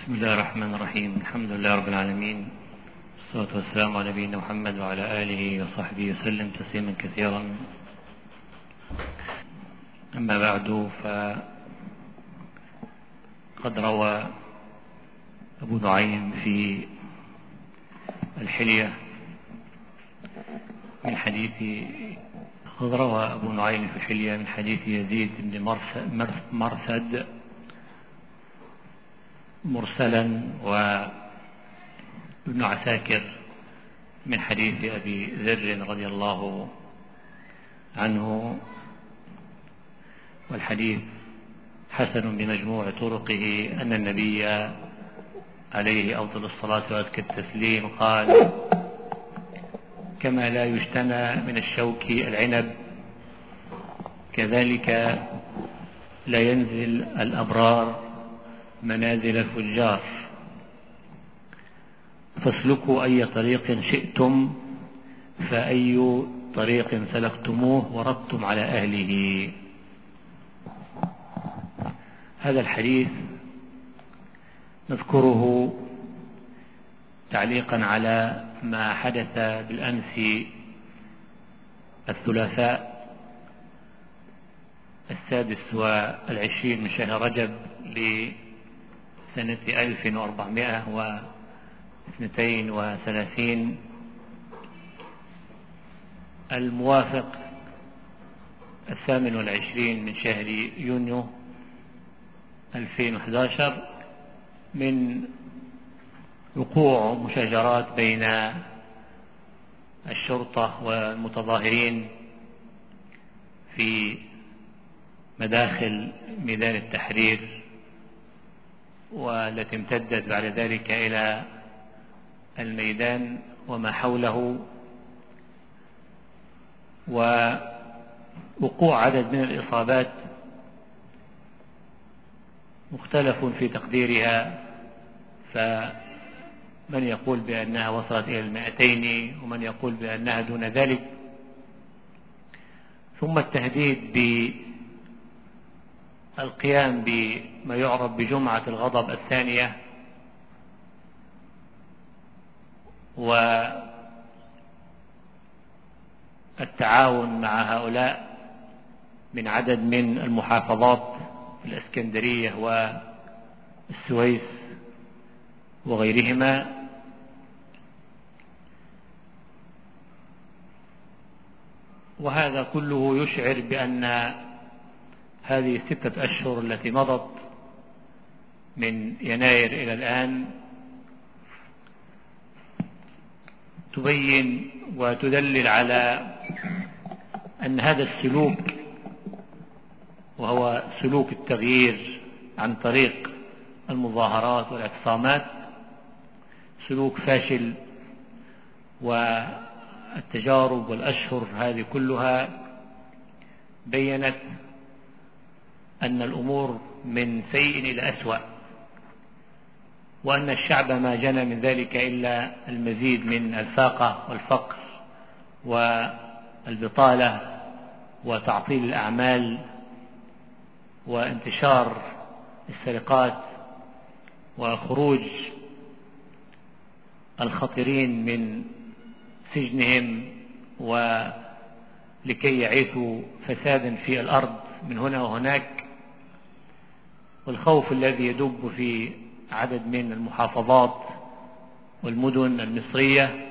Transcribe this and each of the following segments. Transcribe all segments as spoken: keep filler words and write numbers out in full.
بسم الله الرحمن الرحيم. الحمد لله رب العالمين، والصلاة والسلام على نبينا محمد وعلى آله وصحبه وسلم تسليما كثيرا. أما بعد، فقد روى أبو نعيم في الحلية من حديث قد روى أبو نعيم في الحلية من حديث يزيد بن مرثد مرسلا، وابن عساكر من حديث أبي ذر رضي الله عنه، والحديث حسن بمجموع طرقه أن النبي عليه أفضل الصلاة وأزكى التسليم قال: كما لا يجتنى من الشوك العنب، كذلك لا ينزل الأبرار منازل الفجار، فاسلكوا أي طريق شئتم، فأي طريق سلكتموه وردتم على أهله. هذا الحديث نذكره تعليقا على ما حدث بالأمس الثلاثاء السادس والعشرين من شهر رجب لسنة ألف وأربعمائة واثنتين وثلاثين الموافق الثامن والعشرين من شهر يونيو ألفين وأحد عشر، من وقوع مشاجرات بين الشرطة والمتظاهرين في مداخل ميدان التحرير، والتي امتدت بعد ذلك إلى الميدان وما حوله، ووقوع عدد من الإصابات مختلف في تقديرها، فمن يقول بأنها وصلت إلى المائتين ومن يقول بأنها دون ذلك. ثم التهديد بالقيام بما يعرف بجمعة الغضب الثانية، والتعاون مع هؤلاء من عدد من المحافظات الإسكندرية والسويس وغيرهما، وهذا كله يشعر بأن هذه الستة أشهر التي مضت من يناير إلى الآن تبين وتدلل على أن هذا السلوك، وهو سلوك التغيير عن طريق المظاهرات والاعتصامات، سلوك فاشل، والتجارب والأشهر هذه كلها بيّنت أن الأمور من سيء إلى أسوأ، وأن الشعب ما جنى من ذلك إلا المزيد من الفاقة والفقر والبطالة وتعطيل الأعمال وانتشار السرقات وخروج الخطرين من سجنهم ولكي يعيثوا فسادا في الأرض من هنا وهناك، والخوف الذي يدب في عدد من المحافظات والمدن المصرية.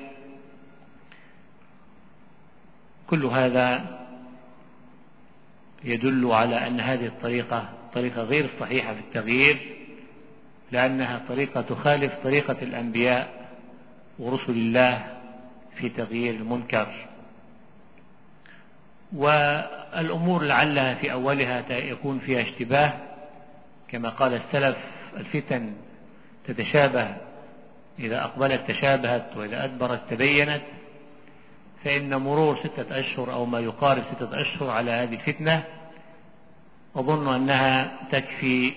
كل هذا يدل على أن هذه الطريقة طريقة غير صحيحة في التغيير، لأنها طريقة تخالف طريقة الأنبياء ورسل الله في تغيير المنكر. والأمور لعلها في أولها يكون فيها اشتباه، كما قال السلف: الفتن تتشابه، إذا أقبلت تشابهت وإذا أدبرت تبينت. فإن مرور ستة أشهر أو ما يقارب ستة أشهر على هذه الفتنة أظن أنها تكفي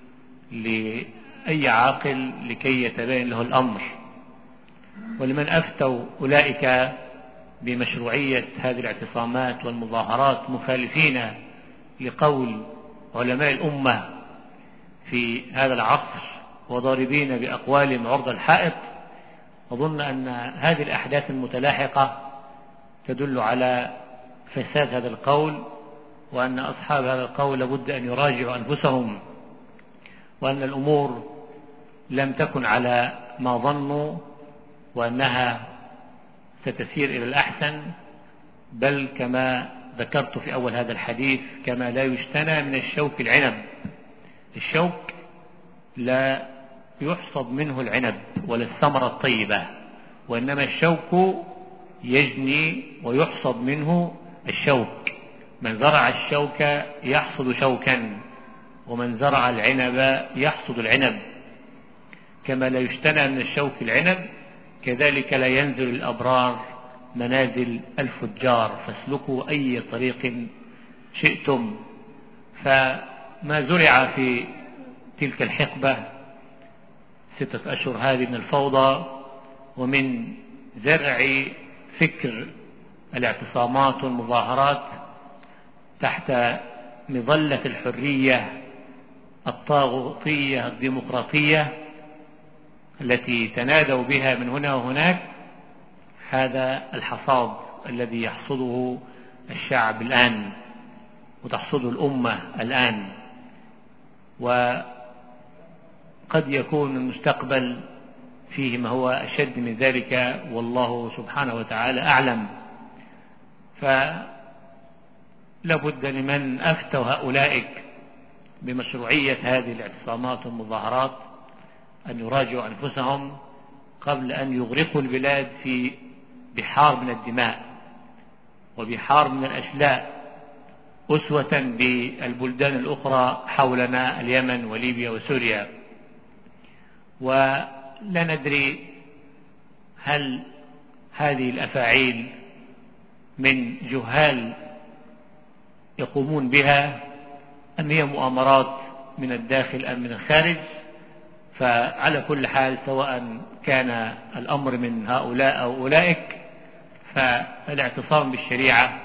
لأي عاقل لكي يتبين له الأمر. ولمن أفتوا أولئك بمشروعية هذه الاعتصامات والمظاهرات مخالفين لقول علماء الأمة في هذا العصر وضاربين بأقوالهم عرض الحائط. أظن أن هذه الأحداث المتلاحقة تدل على فساد هذا القول، وأن أصحاب هذا القول لابد أن يراجعوا أنفسهم، وأن الأمور لم تكن على ما ظنوا، وأنها ستسير إلى الأحسن، بل كما ذكرت في أول هذا الحديث كما لا يجتنى من الشوك العنب. الشوك لا يحصد منه العنب ولا الثمرة الطيبة، وإنما الشوك يجني ويحصد منه الشوك. من زرع الشوك يحصد شوكا، ومن زرع العنب يحصد العنب. كما لا يجتنى من الشوك العنب، كذلك لا ينزل الأبرار منازل الفجار، فاسلكوا أي طريق شئتم. فما زرع في تلك الحقبة ستة أشهر هذه من الفوضى، ومن زرع فكر الاعتصامات والمظاهرات تحت مظلة الحرية الطاغوتية الديمقراطية التي تنادوا بها من هنا وهناك، هذا الحصاد الذي يحصده الشعب الآن وتحصده الأمة الآن. وقد يكون المستقبل فيه ما هو أشد من ذلك، والله سبحانه وتعالى أعلم. فلا بد لمن أفتوا هؤلاء بمشروعية هذه الاعتصامات والمظاهرات أن يراجعوا أنفسهم قبل أن يغرقوا البلاد في بحار من الدماء وبحار من الأشلاء، أسوة بالبلدان الأخرى حولنا، اليمن وليبيا وسوريا. ولا ندري هل هذه الأفاعيل من جهال يقومون بها أم هي مؤامرات من الداخل أم من الخارج. فعلى كل حال، سواء كان الأمر من هؤلاء أو أولئك، فالاعتصام بالشريعة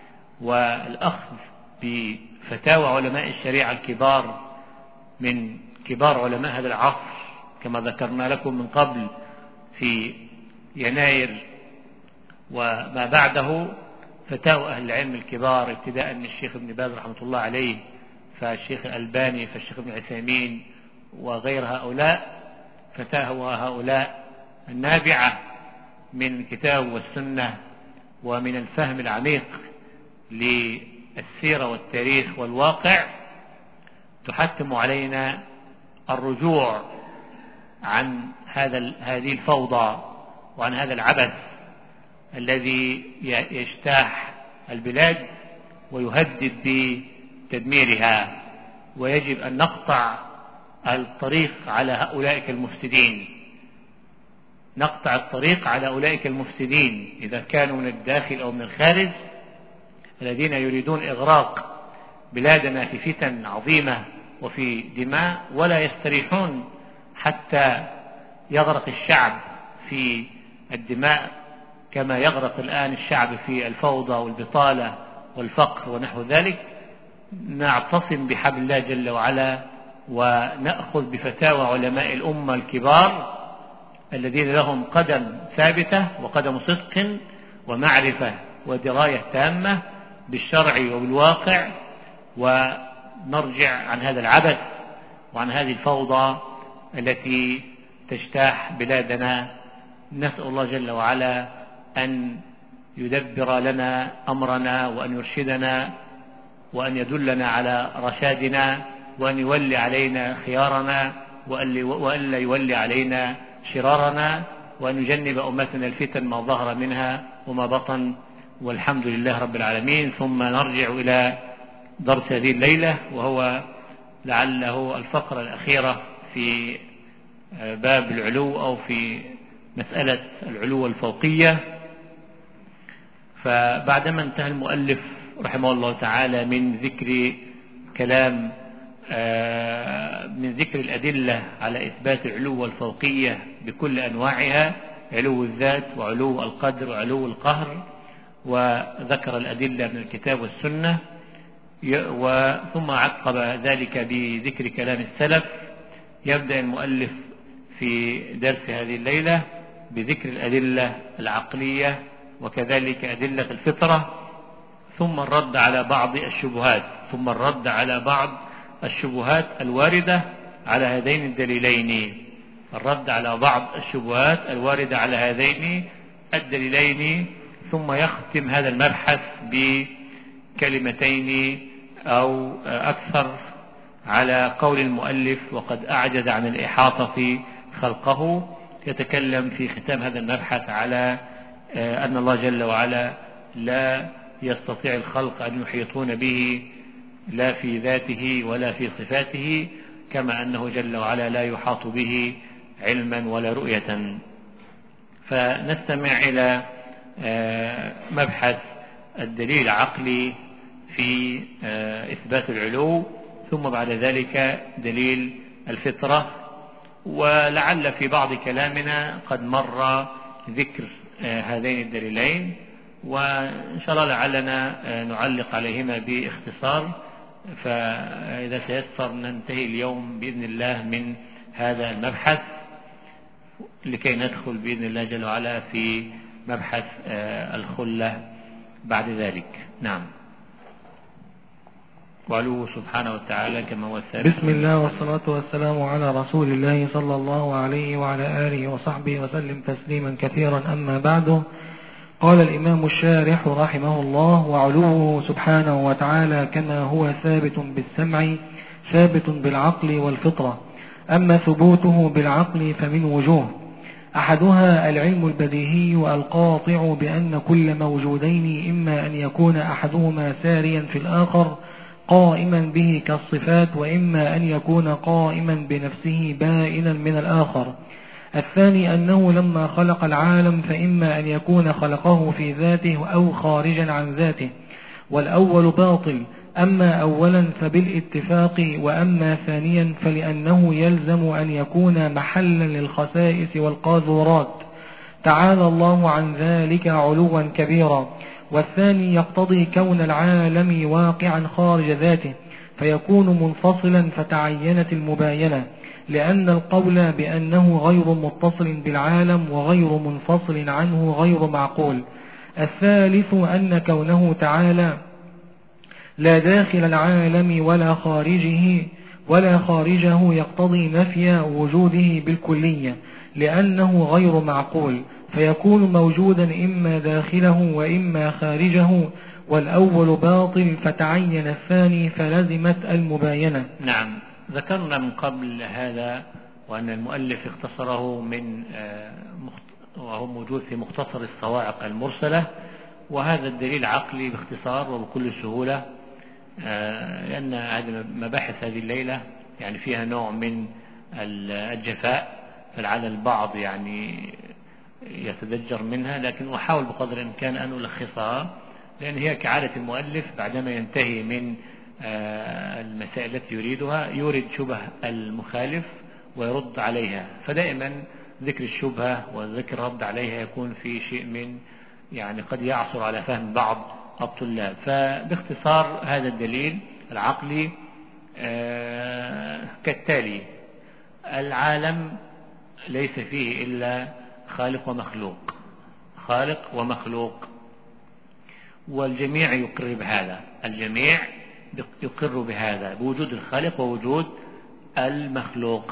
والأخذ بفتاوى علماء الشريعة الكبار من كبار علماء هذا العصر، كما ذكرنا لكم من قبل في يناير وما بعده، فتاوى أهل العلم الكبار ابتداء من الشيخ ابن باز رحمة الله عليه، فالشيخ الألباني، فالشيخ ابن عثيمين، وغير هؤلاء، فتاوى هؤلاء النابعة من الكتاب والسنة ومن الفهم العميق للسيرة والتاريخ والواقع تحتم علينا الرجوع عن هذا هذه الفوضى وعن هذا العبث الذي يجتاح البلاد ويهدد بتدميرها. ويجب أن نقطع الطريق على هؤلاء المفسدين، نقطع الطريق على أولئك المفسدين إذا كانوا من الداخل أو من الخارج، الذين يريدون إغراق بلادنا في فتن عظيمة وفي دماء، ولا يستريحون حتى يغرق الشعب في الدماء كما يغرق الآن الشعب في الفوضى والبطالة والفقر ونحو ذلك. نعتصم بحبل الله جل وعلا ونأخذ بفتاوى علماء الأمة الكبار الذين لهم قدم ثابتة وقدم صدق ومعرفة ودراية تامة بالشرع وبالواقع، ونرجع عن هذا العبث وعن هذه الفوضى التي تجتاح بلادنا. نسأل الله جل وعلا أن يدبر لنا أمرنا وأن يرشدنا وأن يدلنا على رشادنا، وأن يولي علينا خيارنا وأن لا يولي علينا شرارنا، وأن يجنب أمتنا الفتن ما ظهر منها وما بطن، والحمد لله رب العالمين. ثم نرجع إلى درس هذه الليلة، وهو لعله الفقرة الأخيرة في باب العلو أو في مسألة العلو الفوقية. فبعدما انتهى المؤلف رحمه الله تعالى من ذكر كلام من ذكر الأدلة على إثبات العلو والفوقية بكل أنواعها، علو الذات وعلو القدر وعلو القهر، وذكر الأدلة من الكتاب والسنة، ثم عقب ذلك بذكر كلام السلف يبدأ المؤلف في درس هذه الليلة بذكر الأدلة العقلية وكذلك أدلة الفطرة، ثم الرد على بعض الشبهات ثم الرد على بعض الشبهات الواردة على هذين الدليلين الرد على بعض الشبهات الواردة على هذين الدليلين ثم يختم هذا المبحث بكلمتين أو أكثر على قول المؤلف: وقد أعجز عن الإحاطة خلقه. يتكلم في ختام هذا المبحث على أن الله جل وعلا لا يستطيع الخلق أن يحيطون به لا في ذاته ولا في صفاته، كما أنه جل وعلا لا يحاط به علما ولا رؤية. فنستمع إلى مبحث الدليل العقلي في إثبات العلو، ثم بعد ذلك دليل الفطرة. ولعل في بعض كلامنا قد مر ذكر هذين الدليلين، وإن شاء الله لعلنا نعلق عليهما باختصار، فإذا تيسر ننتهي اليوم بإذن الله من هذا المبحث لكي ندخل بإذن الله جل وعلا في مبحث الخلة بعد ذلك. نعم. وعلوه سبحانه وتعالى كما هو الثابت. بسم الله والصلاة والسلام على رسول الله صلى الله عليه وعلى آله وصحبه وسلم تسليما كثيرا. أما بعد، قال الإمام الشارح رحمه الله: وعلوه سبحانه وتعالى كما هو ثابت بالسمع ثابت بالعقل والفطرة. أما ثبوته بالعقل فمن وجوه: أحدها العلم البديهي القاطع بأن كل موجودين إما أن يكون أحدهما ساريا في الآخر قائما به كالصفات، وإما أن يكون قائما بنفسه بائنا من الآخر. الثاني أنه لما خلق العالم فإما أن يكون خلقه في ذاته أو خارجا عن ذاته، والأول باطل. أما أولا فبالاتفاق، وأما ثانيا فلأنه يلزم أن يكون محلا للخسائس والقاذورات، تعالى الله عن ذلك علوا كبيرا. والثاني يقتضي كون العالم واقعا خارج ذاته فيكون منفصلا فتعينت المباينة، لأن القول بأنه غير متصل بالعالم وغير منفصل عنه غير معقول. الثالث أن كونه تعالى لا داخل العالم ولا خارجه ولا خارجه يقتضي نفي وجوده بالكلية، لأنه غير معقول فيكون موجودا إما داخله وإما خارجه، والأول باطل فتعين الثاني فلزمت المباينة. نعم. ذكرنا من قبل هذا وأن المؤلف اختصره من وهو موجود في مختصر الصواعق المرسلة، وهذا الدليل عقلي باختصار وبكل سهولة، لأن هذه مباحث هذه الليلة يعني فيها نوع من الجفاء، فلعل البعض يعني يتدجر منها، لكن أحاول بقدر الإمكان أن ألخصها، لأن هي كعادة المؤلف بعدما ينتهي من المسائل التي يريدها يورد شبه المخالف ويرد عليها، فدائما ذكر الشبهة وذكر الرد عليها يكون في شيء من يعني قد يعصر على فهم بعض الطلاب. فباختصار هذا الدليل العقلي كالتالي: العالم ليس فيه إلا خالق ومخلوق خالق ومخلوق والجميع يقر بهذا الجميع يقر بهذا بوجود الخالق ووجود المخلوق.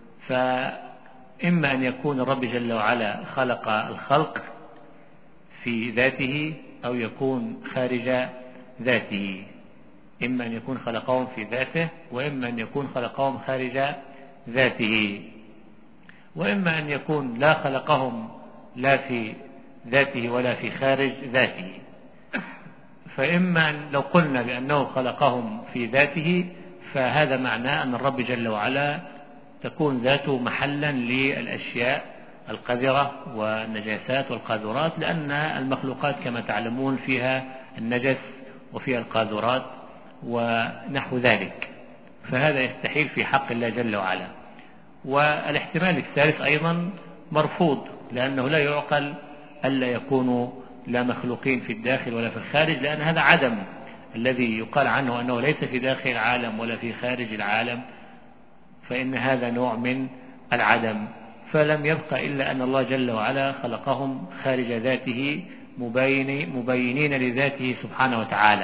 فإما أن يكون الرب جل وعلا خلق الخلق في ذاته أو يكون خارج ذاته، إما أن يكون خلقهم في ذاته وإما أن يكون خلقهم خارج ذاته، وإما أن يكون لا خلقهم لا في ذاته ولا في خارج ذاته. فإما أن لو قلنا بأنه خلقهم في ذاته فهذا معناه أن الرب جل وعلا تكون ذاته محلا للأشياء القذرة والنجاسات والقاذورات، لأن المخلوقات كما تعلمون فيها النجس وفيها القاذورات ونحو ذلك، فهذا يستحيل في حق الله جل وعلا. والاحتمال الثالث أيضا مرفوض، لأنه لا يعقل ألا يكونوا لا مخلوقين في الداخل ولا في الخارج، لأن هذا عدم الذي يقال عنه أنه ليس في داخل العالم ولا في خارج العالم، فإن هذا نوع من العدم، فلم يبقى إلا أن الله جل وعلا خلقهم خارج ذاته مبين مبينين لذاته سبحانه وتعالى.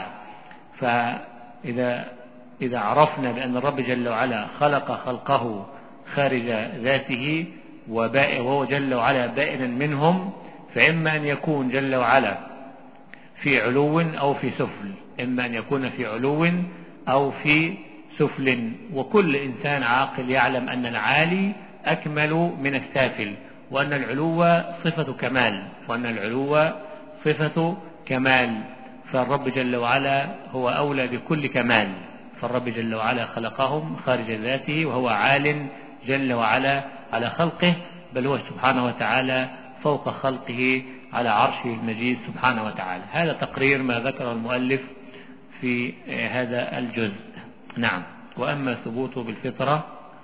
فإذا إذا عرفنا بأن الرب جل وعلا خلق خلقه خارج ذاته وهو جل وعلا بائنا منهم، فإما أن يكون جل وعلا في علو أو في سفل، إما أن يكون في علو أو في سفل، وكل إنسان عاقل يعلم أن العالي أكمل من السافل، وأن العلو صفة كمال، وأن العلو صفة كمال، فالرب جل وعلا هو أولى بكل كمال، فالرب جل وعلا خلقهم خارج ذاته وهو عال جل وعلا على خلقه، بل هو سبحانه وتعالى فوق خلقه على عرشه المجيد سبحانه وتعالى. هذا تقرير ما ذكره المؤلف في هذا الجزء. نعم. وأما ثبوته بالفطرة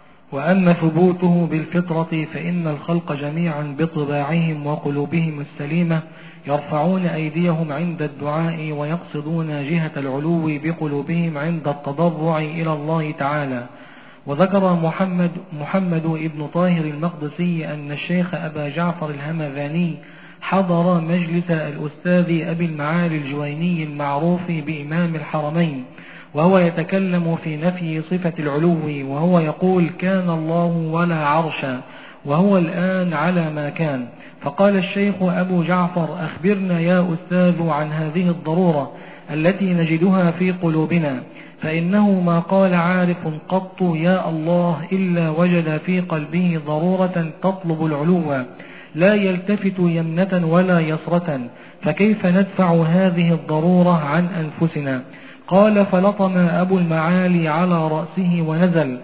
وأما ثبوته بالفطرة فإن الخلق جميعا بطباعهم وقلوبهم السليمة يرفعون أيديهم عند الدعاء ويقصدون جهة العلو بقلوبهم عند التضرع إلى الله تعالى. وذكر محمد محمد ابن طاهر المقدسي أن الشيخ أبا جعفر الهمذاني حضر مجلس الأستاذ أبي المعالي الجويني المعروف بإمام الحرمين، وهو يتكلم في نفي صفة العلو، وهو يقول كان الله ولا عرشا وهو الآن على ما كان. فقال الشيخ أبو جعفر أخبرنا يا أستاذ عن هذه الضرورة التي نجدها في قلوبنا، فإنه ما قال عارف قط يا الله إلا وجد في قلبه ضرورة تطلب العلو، لا يلتفت يمنة ولا يسرة، فكيف ندفع هذه الضرورة عن أنفسنا؟ قال فلطم أبو المعالي على رأسه ونزل،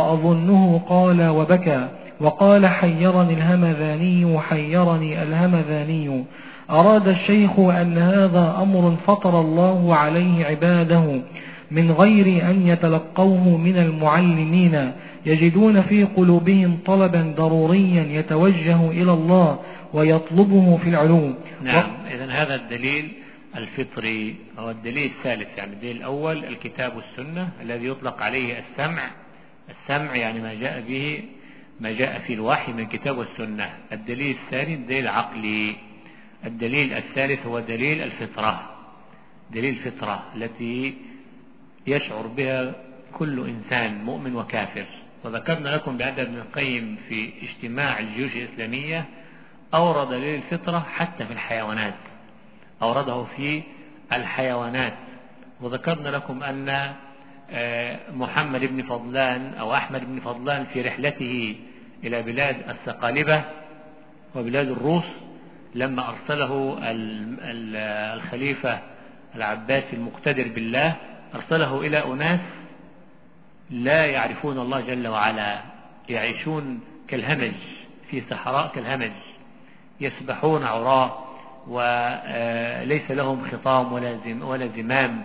وأظنه قال وبكى، وقال حيرني الهمذاني حيرني الهمذاني. أراد الشيخ أن هذا أمر فطر الله عليه عباده من غير أن يتلقوه من المعلمين، يجدون في قلوبهم طلبا ضروريا يتوجه إلى الله ويطلبه في العلوم. نعم. إذن هذا الدليل الفطري هو الدليل الثالث، يعني الدليل الأول الكتاب والسنة الذي يطلق عليه السمع. السمع يعني ما جاء به ما جاء في الوحي من الكتاب والسنة. الدليل الثاني الدليل العقلي. الدليل الثالث هو دليل الفطرة، دليل الفطرة التي يشعر بها كل إنسان مؤمن وكافر. وذكرنا لكم بأن ابن القيم في اجتماع الجيوش الإسلامية أورد دليل الفطرة حتى في الحيوانات، أورده في الحيوانات. وذكرنا لكم أن محمد بن فضلان أو أحمد بن فضلان في رحلته إلى بلاد الثقالبة وبلاد الروس، لما أرسله الخليفة العباسي المقتدر بالله، أرسله إلى أناس لا يعرفون الله جل وعلا، يعيشون كالهمج في صحراء كالهمج، يسبحون عراة وليس لهم خطام ولا زمام.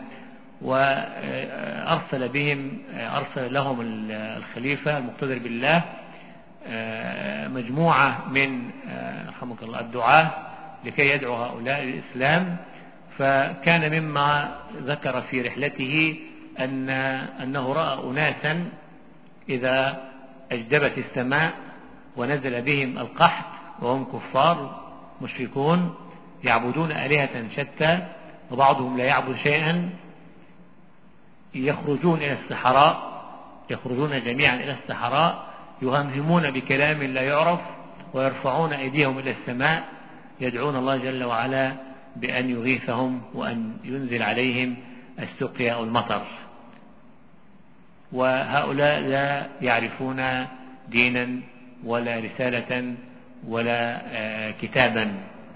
وأرسل بهم أرسل لهم الخليفة المقتدر بالله مجموعة من رحمك الله الدعاة لكي يدعو هؤلاء الإسلام. فكان مما ذكر في رحلته أن أنه رأى أناسا إذا أجدبت السماء ونزل بهم القحط وهم كفار مشركون يعبدون آلهة شتى وبعضهم لا يعبد شيئا، يخرجون إلى الصحراء يخرجون جميعا إلى الصحراء يهمهمون بكلام لا يعرف ويرفعون أيديهم إلى السماء يدعون الله جل وعلا بأن يغيثهم وأن ينزل عليهم السقيا أو المطر. وهؤلاء لا يعرفون دينا ولا رسالة ولا كتابا،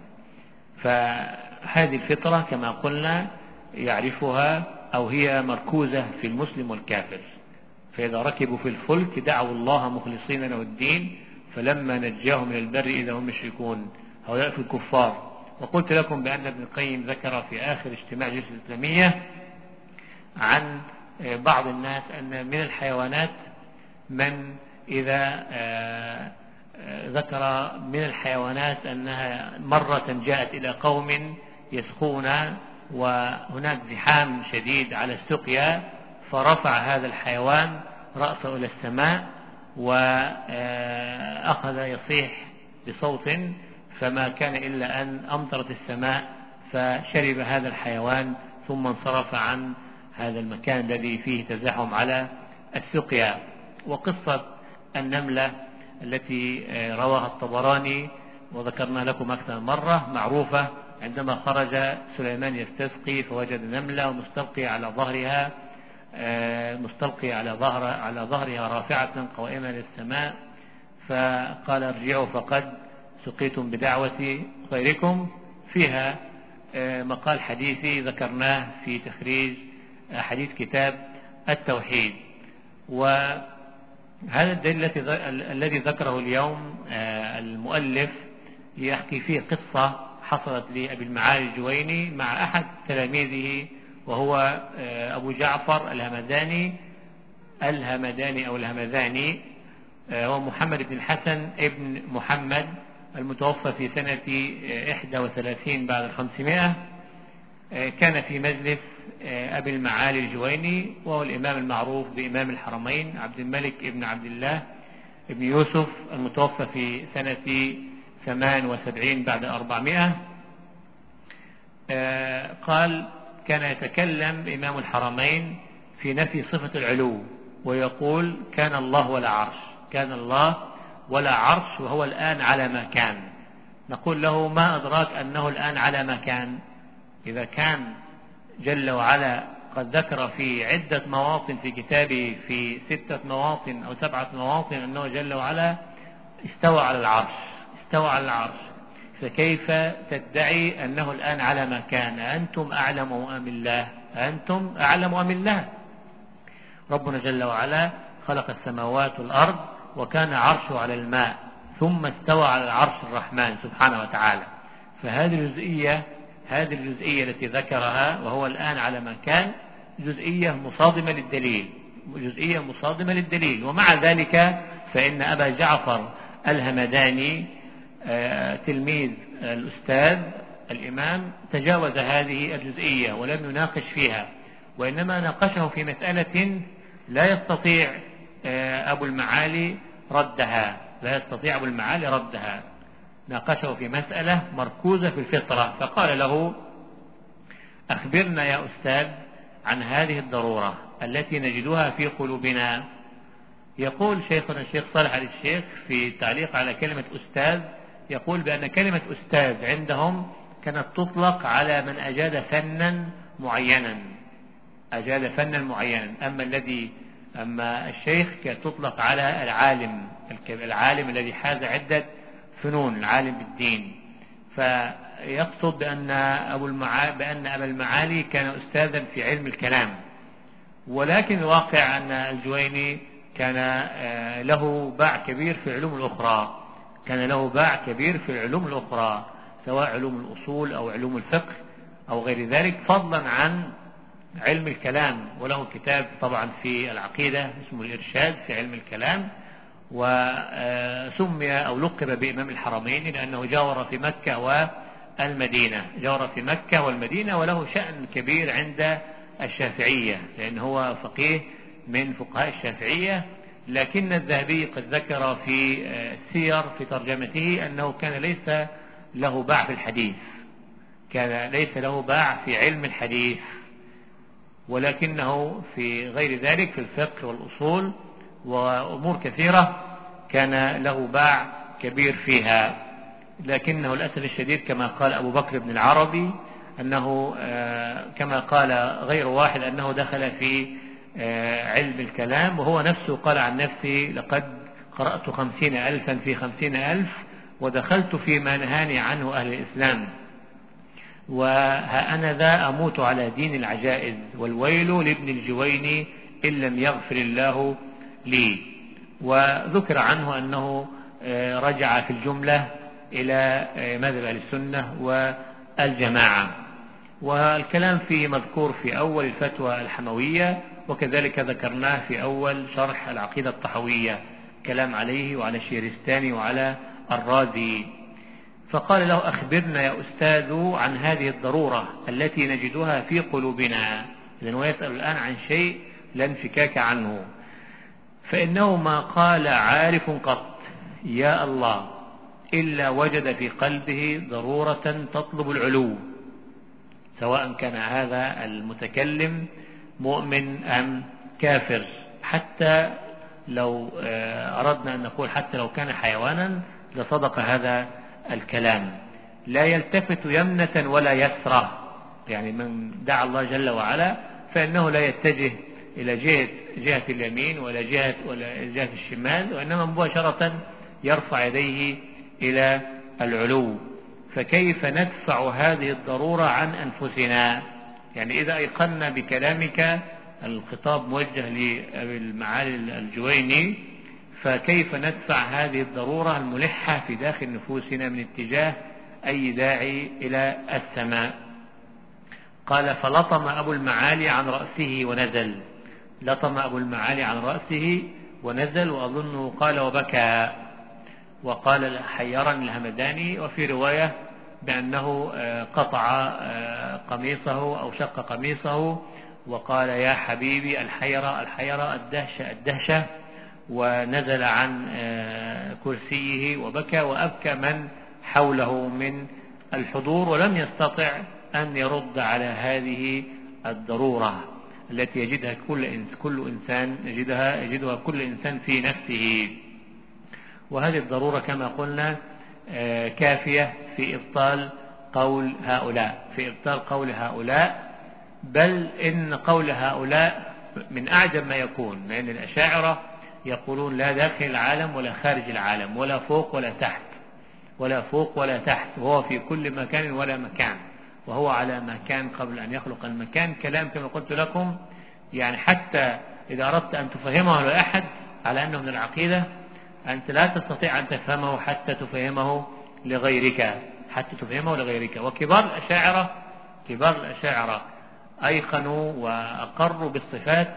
فهذه الفطرة كما قلنا يعرفها أو هي مركوزة في المسلم والكافر. فإذا ركبوا في الفلك دعوا الله مخلصين له الدين فلما نجاهم من البر إذا هم يشركون، هؤلاء في الكفار. وقلت لكم بأن ابن القيم ذكر في آخر اجتماع الجيوش الإسلامية عن بعض الناس أن من الحيوانات من إذا ذكر من الحيوانات أنها مرة جاءت إلى قوم يسقون وهناك زحام شديد على السقيا، فرفع هذا الحيوان رأسه إلى السماء وأخذ يصيح بصوت، فما كان إلا أن أمطرت السماء فشرب هذا الحيوان ثم انصرف عن هذا المكان الذي فيه تزاحم على السقيا. وقصة النملة التي رواها الطبراني وذكرنا لكم أكثر مرة معروفة، عندما خرج سليمان يستسقي فوجد نملة مستلقية على ظهرها مستلقية على ظهر على ظهرها رافعة قائمة للسماء، فقال ارجعوا فقد سقيتم بدعوة غيركم. فيها مقال حديثي ذكرناه في تخريج حديث كتاب التوحيد. وهذا الدليل الذي ذكره اليوم المؤلف يحكي فيه قصة حصلت لأبي المعالي الجويني مع أحد تلاميذه وهو أبو جعفر الهمداني الهمداني أو الهمذاني، هو محمد بن الحسن ابن محمد المتوفى في سنة إحدى وثلاثين بعد الخمسمائة. كان في مجلس أبي المعالي الجويني وهو الإمام المعروف بإمام الحرمين عبد الملك ابن عبد الله ابن يوسف المتوفى في سنة ثمان وسبعين بعد أربعمائة. قال كان يتكلم إمام الحرمين في نفي صفة العلو ويقول كان الله ولا عرش، كان الله ولا عرش وهو الآن على ما كان. نقول له ما أدراك أنه الآن على ما كان؟ إذا كان جل وعلا قد ذكر في عدة مواطن في كتابه في ستة مواطن أو سبعة مواطن أنه جل وعلا استوى على العرش استوى على العرش، فكيف تدعي أنه الآن على ما كان؟ أنتم أعلم أم الله؟ أنتم أعلم أم الله؟ ربنا جل وعلا خلق السماوات والأرض وكان عرشه على الماء ثم استوى على العرش الرحمن سبحانه وتعالى. فهذه الجزئية هذه الجزئية التي ذكرها وهو الآن على ما كان جزئية مصادمة للدليل جزئية مصادمة للدليل. ومع ذلك فإن أبا جعفر الهمداني تلميذ الأستاذ الإمام تجاوز هذه الجزئية ولم يناقش فيها، وإنما ناقشه في مسألة لا يستطيع أبو المعالي ردها لا يستطيع أبو المعالي ردها ناقشه في مسألة مركوزة في الفطرة، فقال له أخبرنا يا أستاذ عن هذه الضرورة التي نجدها في قلوبنا. يقول شيخنا الشيخ صالح آل الشيخ في تعليق على كلمة أستاذ، يقول بأن كلمة أستاذ عندهم كانت تطلق على من أجاد فنا معينا أجاد فنا معينا أما الذي أما الشيخ كانت تطلق على العالم العالم الذي حاز عدة فنون، العالم بالدين. فيقصد بأن أبو المعالي بأن أبا المعالي كان أستاذا في علم الكلام، ولكن الواقع أن الجويني كان له باع كبير في العلوم الأخرى كان له باع كبير في العلوم الأخرى سواء علوم الأصول أو علوم الفقه أو غير ذلك، فضلا عن علم الكلام. وله كتاب طبعا في العقيدة اسمه الإرشاد في علم الكلام، وسمي أو لقب بإمام الحرمين لأنه جاور في مكة والمدينة جاور في مكة والمدينة وله شأن كبير عند الشافعية لأنه هو فقيه من فقهاء الشافعية. لكن الذهبي قد ذكر في السير في ترجمته أنه كان ليس له باع في الحديث كان ليس له باع في علم الحديث، ولكنه في غير ذلك في الفقه والأصول وأمور كثيرة كان له باع كبير فيها. لكنه للأسف الشديد كما قال أبو بكر بن العربي أنه كما قال غير واحد أنه دخل في علم الكلام، وهو نفسه قال عن نفسه لقد قرأت خمسين ألفا في خمسين ألف ودخلت فيما نهاني عنه أهل الإسلام، وها أنا ذا أموت على دين العجائز والويل لابن الجويني إن لم يغفر الله لي. وذكر عنه أنه رجع في الجملة إلى مذهب أهل السنة والجماعة، والكلام فيه مذكور في أول الفتوى الحموية، وكذلك ذكرناه في أول شرح العقيدة الطحوية كلام عليه وعلى الشيرستاني وعلى الرازي. فقال له أخبرنا يا أستاذ عن هذه الضرورة التي نجدها في قلوبنا. إذن هو يسأل الآن عن شيء لا انفكاك عنه. فإنه ما قال عارف قط يا الله إلا وجد في قلبه ضرورة تطلب العلو، سواء كان هذا المتكلم مؤمن أم كافر. حتى لو أردنا أن نقول حتى لو كان حيوانا لصدق هذا الكلام. لا يلتفت يمنة ولا يسرى، يعني من دعا الله جل وعلا فإنه لا يتجه إلى جهة جهة اليمين ولا جهة ولا جهة الشمال، وإنما مباشرة يرفع يديه إلى العلو. فكيف ندفع هذه الضرورة عن أنفسنا؟ يعني إذا أيقنا بكلامك، الخطاب موجه لأبي المعالي الجويني، فكيف ندفع هذه الضرورة الملحة في داخل نفوسنا من اتجاه أي داعي إلى السماء؟ قال فلطم أبو المعالي عن رأسه ونزل. لطم أبو المعالي عن رأسه ونزل، وأظنه قال وبكى. وقال حيرا الهمداني وفي رواية بأنه قطع قميصه أو شق قميصه وقال يا حبيبي الحيرة الحيرة الدهشة الدهشة، ونزل عن كرسيه وبكى، وأبكى من حوله من الحضور، ولم يستطع أن يرد على هذه الضرورة التي يجدها كل كل إنسان يجدها يجدها كل إنسان في نفسه. وهذه الضرورة كما قلنا كافية في إبطال قول هؤلاء في إبطال قول هؤلاء بل إن قول هؤلاء من أعجب ما يكون، لأن الأشاعرة يقولون لا داخل العالم ولا خارج العالم، ولا فوق ولا تحت، ولا فوق ولا تحت، وهو في كل مكان ولا مكان، وهو على ما كان قبل أن يخلق المكان. كلام كما قلت لكم، يعني حتى إذا أردت أن تفهمه لأحد على أنه من العقيدة، أنت لا تستطيع أن تفهمه حتى تفهمه لغيرك حتى تفهمه لغيرك. وكبار الأشاعرة كبار الأشاعرة أيقنوا وأقروا بالصفات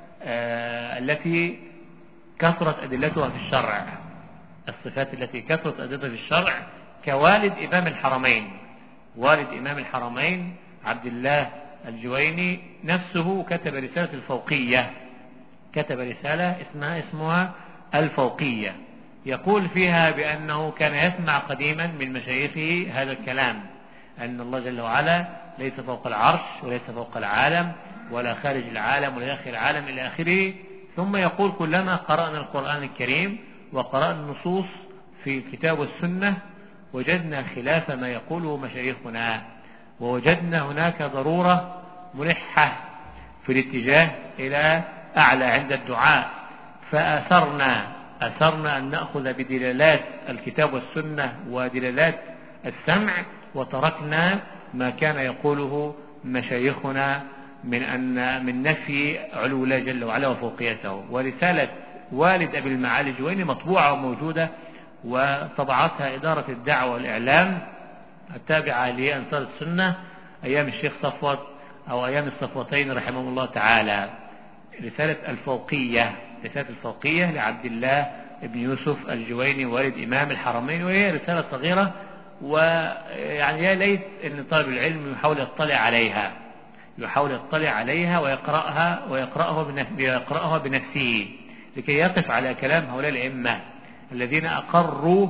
التي كثرت أدلتها في الشرع، الصفات التي كثرت أدلتها في الشرع، كوالد إمام الحرمين. والد إمام الحرمين عبد الله الجويني نفسه كتب رسالة الفوقية، كتب رسالة اسمها اسمها الفوقية، يقول فيها بأنه كان يسمع قديما من مشايخه هذا الكلام، أن الله جل وعلا ليس فوق العرش وليس فوق العالم ولا خارج العالم ولا داخل العالم إلى آخره. ثم يقول كلما قرأنا القرآن الكريم وقرأنا النصوص في الكتاب والسنة وجدنا خلاف ما يقوله مشايخنا، ووجدنا هناك ضرورة ملحة في الاتجاه إلى أعلى عند الدعاء، فأثرنا أثرنا أن نأخذ بدلالات الكتاب والسنة ودلالات السمع، وتركنا ما كان يقوله مشايخنا من أن من نفي علو الله جل وعلا وفوقيته. ورسالة والد أبي المعالي الجويني مطبوعة وموجودة، وطبعتها إدارة الدعوة والإعلام التابعة لأنصار السنة أيام الشيخ صفوت أو أيام الصفوتين رحمه الله تعالى. رسالة الفوقية رسالة الفوقية لعبد الله بن يوسف الجويني والد إمام الحرمين، وهي رسالة صغيرة، ويعني يا ليت أن طالب العلم يحاول يطلع عليها يحاول يطلع عليها ويقرأها ويقرأها ويقرأها بنفسه لكي يقف على كلام هؤلاء الأئمة الذين أقروا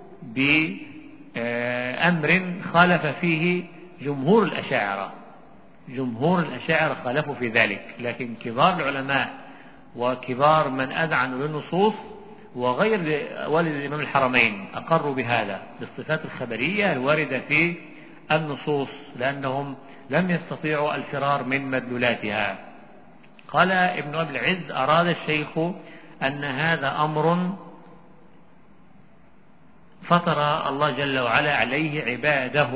بأمر خالف فيه جمهور الأشاعرة. جمهور الأشاعرة خالفوا في ذلك، لكن كبار العلماء وكبار من أذعنوا للنصوص وغير والد الإمام الحرمين أقروا بهذا، بالصفات الخبرية الواردة في النصوص، لأنهم لم يستطيعوا الفرار من مدلولاتها. قال ابن أبي العز أراد الشيخ أن هذا أمر فطر الله جل وعلا عليه عباده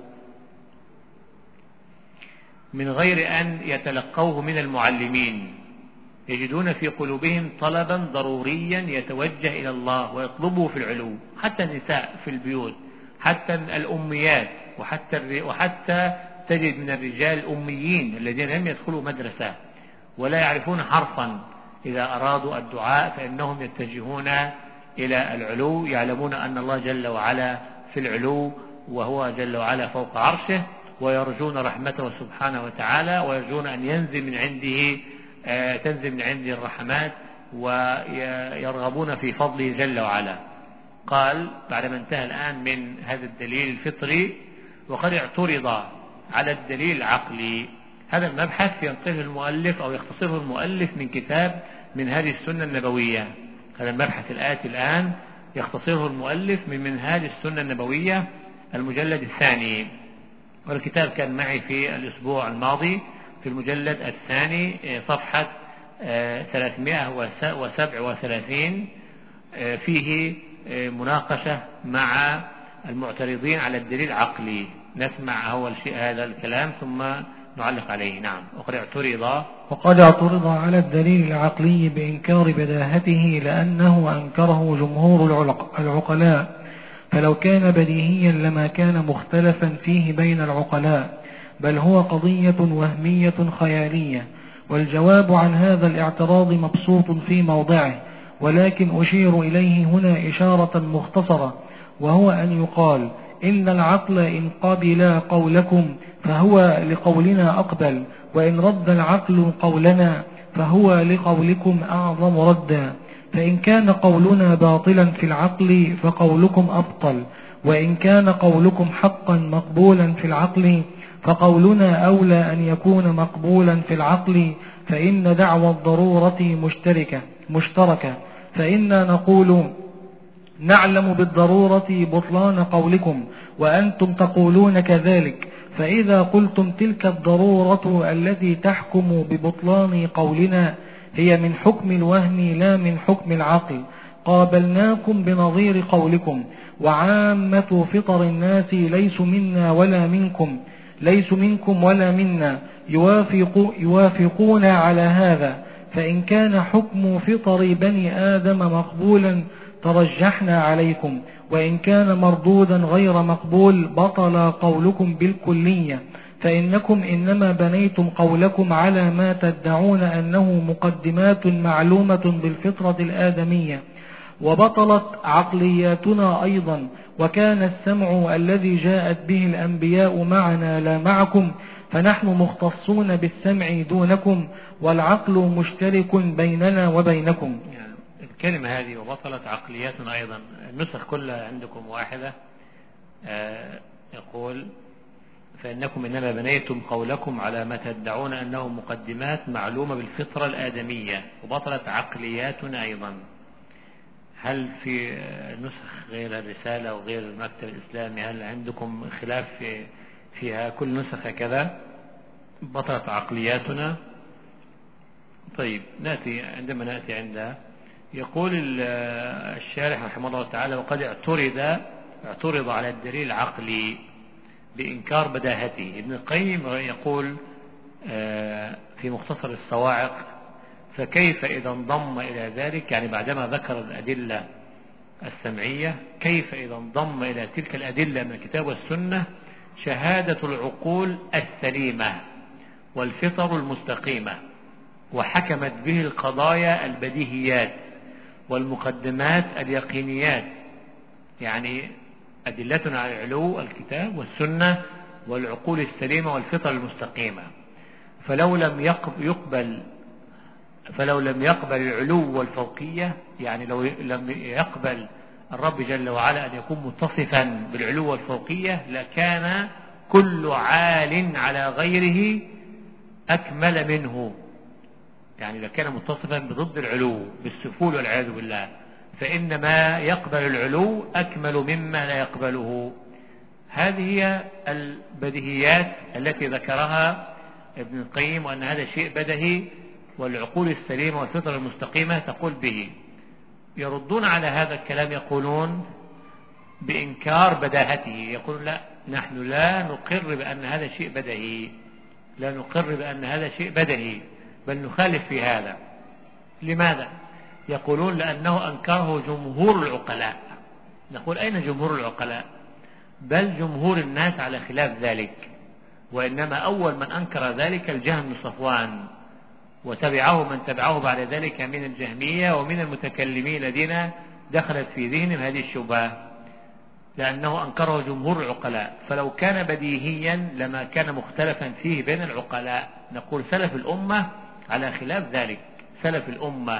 من غير أن يتلقوه من المعلمين، يجدون في قلوبهم طلبا ضروريا يتوجه إلى الله ويطلبه في العلو، حتى النساء في البيوت، حتى الأميات، وحتى وحتى تجد من الرجال الأميين الذين لم يدخلوا مدرسة ولا يعرفون حرفا، إذا أرادوا الدعاء فإنهم يتجهون إلى العلو، يعلمون أن الله جل وعلا في العلو وهو جل وعلا فوق عرشه، ويرجون رحمته سبحانه وتعالى، ويرجون أن ينزل من عنده تنزل من عنده الرحمات ويرغبون في فضله جل وعلا. قال بعدما انتهى الآن من هذا الدليل الفطري وقد اعترض على الدليل العقلي. هذا المبحث ينقله المؤلف أو يختصره المؤلف من كتاب منهاج السنة النبوية. هذا المبحث الآتي الآن يختصره المؤلف من منهاج السنة النبوية المجلد الثاني، والكتاب كان معي في الأسبوع الماضي في المجلد الثاني صفحة ثلاثمائة وسبعة وثلاثين، فيه مناقشة مع المعترضين على الدليل العقلي. نسمع أول شيء هذا الكلام ثم نعلق عليه. نعم. وقد اعترض وقد اعترض على الدليل العقلي بإنكار بداهته لأنه أنكره جمهور العقلاء، فلو كان بديهيا لما كان مختلفا فيه بين العقلاء، بل هو قضية وهمية خيالية. والجواب عن هذا الاعتراض مبسوط في موضعه، ولكن أشير إليه هنا إشارة مختصرة، وهو أن يقال إن العقل إن قبل قولكم فهو لقولنا أقبل، وإن رد العقل قولنا فهو لقولكم أعظم ردا. فإن كان قولنا باطلا في العقل فقولكم أبطل، وإن كان قولكم حقا مقبولا في العقل فقولنا أولى أن يكون مقبولا في العقل. فإن دعوى الضرورة مشتركة مشتركة فإنا نقول نعلم بالضرورة بطلان قولكم وأنتم تقولون كذلك، فإذا قلتم تلك الضرورة التي تحكم ببطلان قولنا هي من حكم الوهم لا من حكم العقل، قابلناكم بنظير قولكم. وعامة فطر الناس ليس منا ولا منكم ليس منكم ولا منا يوافق يوافقون على هذا. فإن كان حكم فطر بني آدم مقبولا ترجحنا عليكم، وإن كان مردودا غير مقبول بطل قولكم بالكلية، فإنكم إنما بنيتم قولكم على ما تدعون أنه مقدمات معلومة بالفطرة الآدمية، وبطلت عقلياتنا أيضا. وكان السمع الذي جاءت به الأنبياء معنا لا معكم، فنحن مختصون بالسمع دونكم، والعقل مشترك بيننا وبينكم. يعني الكلمة هذه وبطلت عقلياتنا أيضا، النسخ كلها عندكم واحدة. آه يقول فإنكم إنما بنيتم قولكم على ما تدعون أنه مقدمات معلومة بالفطرة الآدمية، وبطلت عقلياتنا أيضا. هل في نسخ غير الرسالة وغير المكتب الإسلامي هل عندكم خلاف في فيها كل نسخة كذا بطلت عقلياتنا؟ طيب نأتي عندما نأتي عندها يقول الشارح رحمه الله تعالى وقد اعترض اعترض على الدليل العقلي بإنكار بداهته. ابن القيم يقول في مختصر الصواعق فكيف إذا انضم إلى ذلك، يعني بعدما ذكر الأدلة السمعية كيف إذا انضم إلى تلك الأدلة من الكتاب والسنة شهادة العقول السليمة والفطر المستقيمة، وحكمت به القضايا البديهيات والمقدمات اليقينيات، يعني أدلتنا على العلو الكتاب والسنة والعقول السليمة والفطر المستقيمة. فلو لم يقبل فلو لم يقبل العلو والفوقية، يعني لو لم يقبل الرب جل وعلا أن يكون متصفا بالعلو والفوقية لكان كل عال على غيره أكمل منه، يعني لكان متصفا بضد العلو بالسفول والعياذ بالله. فإن ما يقبل العلو أكمل مما لا يقبله. هذه هي البديهيات التي ذكرها ابن القيم، وأن هذا شيء بديهي والعقول السليمة والفطر المستقيمة تقول به. يردون على هذا الكلام يقولون بإنكار بداهته، يقولون لا نحن لا نقر بأن هذا شيء بديهي، لا نقر بأن هذا شيء بديهي بل نخالف في هذا. لماذا؟ يقولون لأنه أنكره جمهور العقلاء. نقول أين جمهور العقلاء؟ بل جمهور الناس على خلاف ذلك، وإنما أول من أنكر ذلك الجهم بن صفوان، وتبعه من تبعه بعد ذلك من الجهمية ومن المتكلمين الذين دخلت في ذهنهم هذه الشبهة، لأنه أنكره جمهور العقلاء. فلو كان بديهيا لما كان مختلفا فيه بين العقلاء. نقول سلف الأمة على خلاف ذلك، سلف الأمة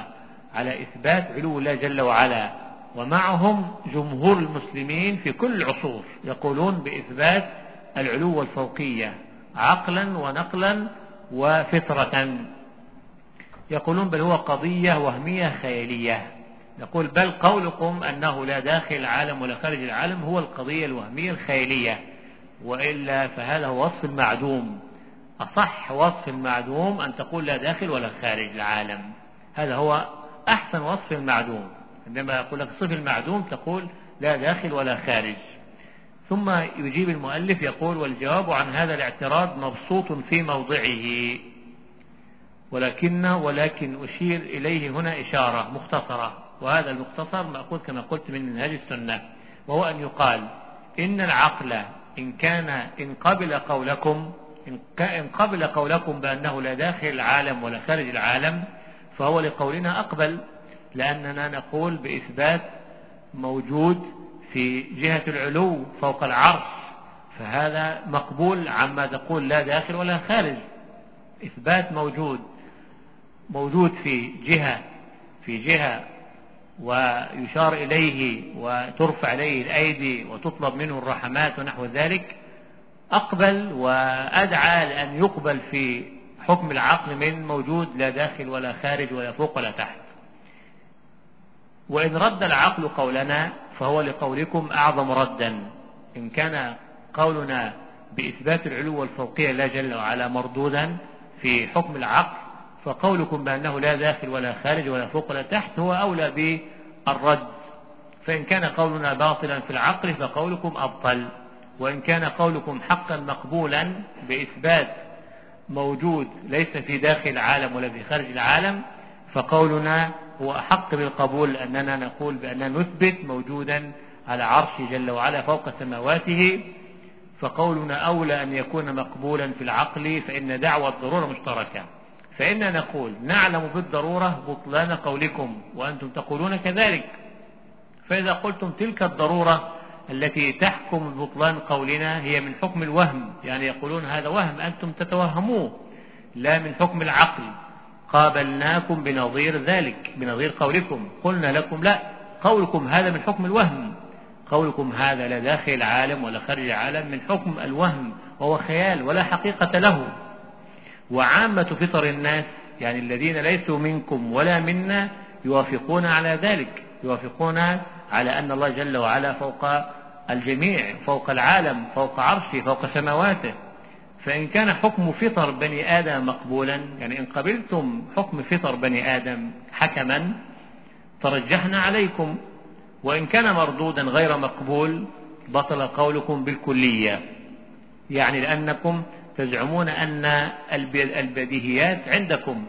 على إثبات علو الله جل وعلا، ومعهم جمهور المسلمين في كل العصور يقولون بإثبات العلو والفوقية عقلا ونقلا وفطرة. يقولون بل هو قضية وهمية خيالية. نقول بل قولكم أنه لا داخل العالم ولا خارج العالم هو القضية الوهمية الخيالية، وإلا فهذا هو وصف المعدوم. أصح وصف المعدوم أن تقول لا داخل ولا خارج العالم، هذا هو أحسن وصف المعدوم. عندما يقول لك صف المعدوم تقول لا داخل ولا خارج. ثم يجيب المؤلف يقول والجواب عن هذا الاعتراض مبسوط في موضعه، ولكن ولكن أشير إليه هنا إشارة مختصرة، وهذا المختصر مأخوذ كما قلت من منهاج السنة، وهو أن يقال إن العقل إن كان إن قبل قولكم إن قبل قولكم بأنه لا داخل العالم ولا خارج العالم فهو لقولنا أقبل، لأننا نقول بإثبات موجود في جهة العلو فوق العرش، فهذا مقبول عما تقول لا داخل ولا خارج. إثبات موجود موجود في جهة في جهة ويشار إليه وترفع إليه الأيدي وتطلب منه الرحمات ونحو ذلك أقبل وأدعى لأن يقبل في حكم العقل من موجود لا داخل ولا خارج ولا فوق ولا تحت. وإن رد العقل قولنا فهو لقولكم أعظم ردا. إن كان قولنا بإثبات العلو والفوقية لا جل وعلا مردودا في حكم العقل، فقولكم بأنه لا داخل ولا خارج ولا فوق ولا تحت هو أولى بالرد. فإن كان قولنا باطلا في العقل فقولكم أبطل، وإن كان قولكم حقا مقبولا بإثبات موجود ليس في داخل العالم ولا في خارج العالم فقولنا هو أحق بالقبول، أننا نقول بأننا نثبت موجودا على عرشه جل وعلا فوق سماواته، فقولنا أولى أن يكون مقبولا في العقل، فإن دعوة الضرورة مشتركة. فإننا نقول نعلم بالضرورة بطلان قولكم وأنتم تقولون كذلك، فإذا قلتم تلك الضرورة التي تحكم بطلان قولنا هي من حكم الوهم، يعني يقولون هذا وهم أنتم تتوهموه لا من حكم العقل، قابلناكم بنظير ذلك بنظير قولكم، قلنا لكم لا، قولكم هذا من حكم الوهم، قولكم هذا لا داخل العالم ولا خارج العالم من حكم الوهم وهو خيال ولا حقيقة له. وعامة فطر الناس يعني الذين ليسوا منكم ولا منا يوافقون على ذلك، يوافقون على أن الله جل وعلا فوق الجميع، فوق العالم، فوق عرشه، فوق سماواته. فإن كان حكم فطر بني آدم مقبولا، يعني إن قبلتم حكم فطر بني آدم حكما ترجحنا عليكم، وإن كان مردودا غير مقبول بطل قولكم بالكلية، يعني لأنكم تزعمون أن البديهيات عندكم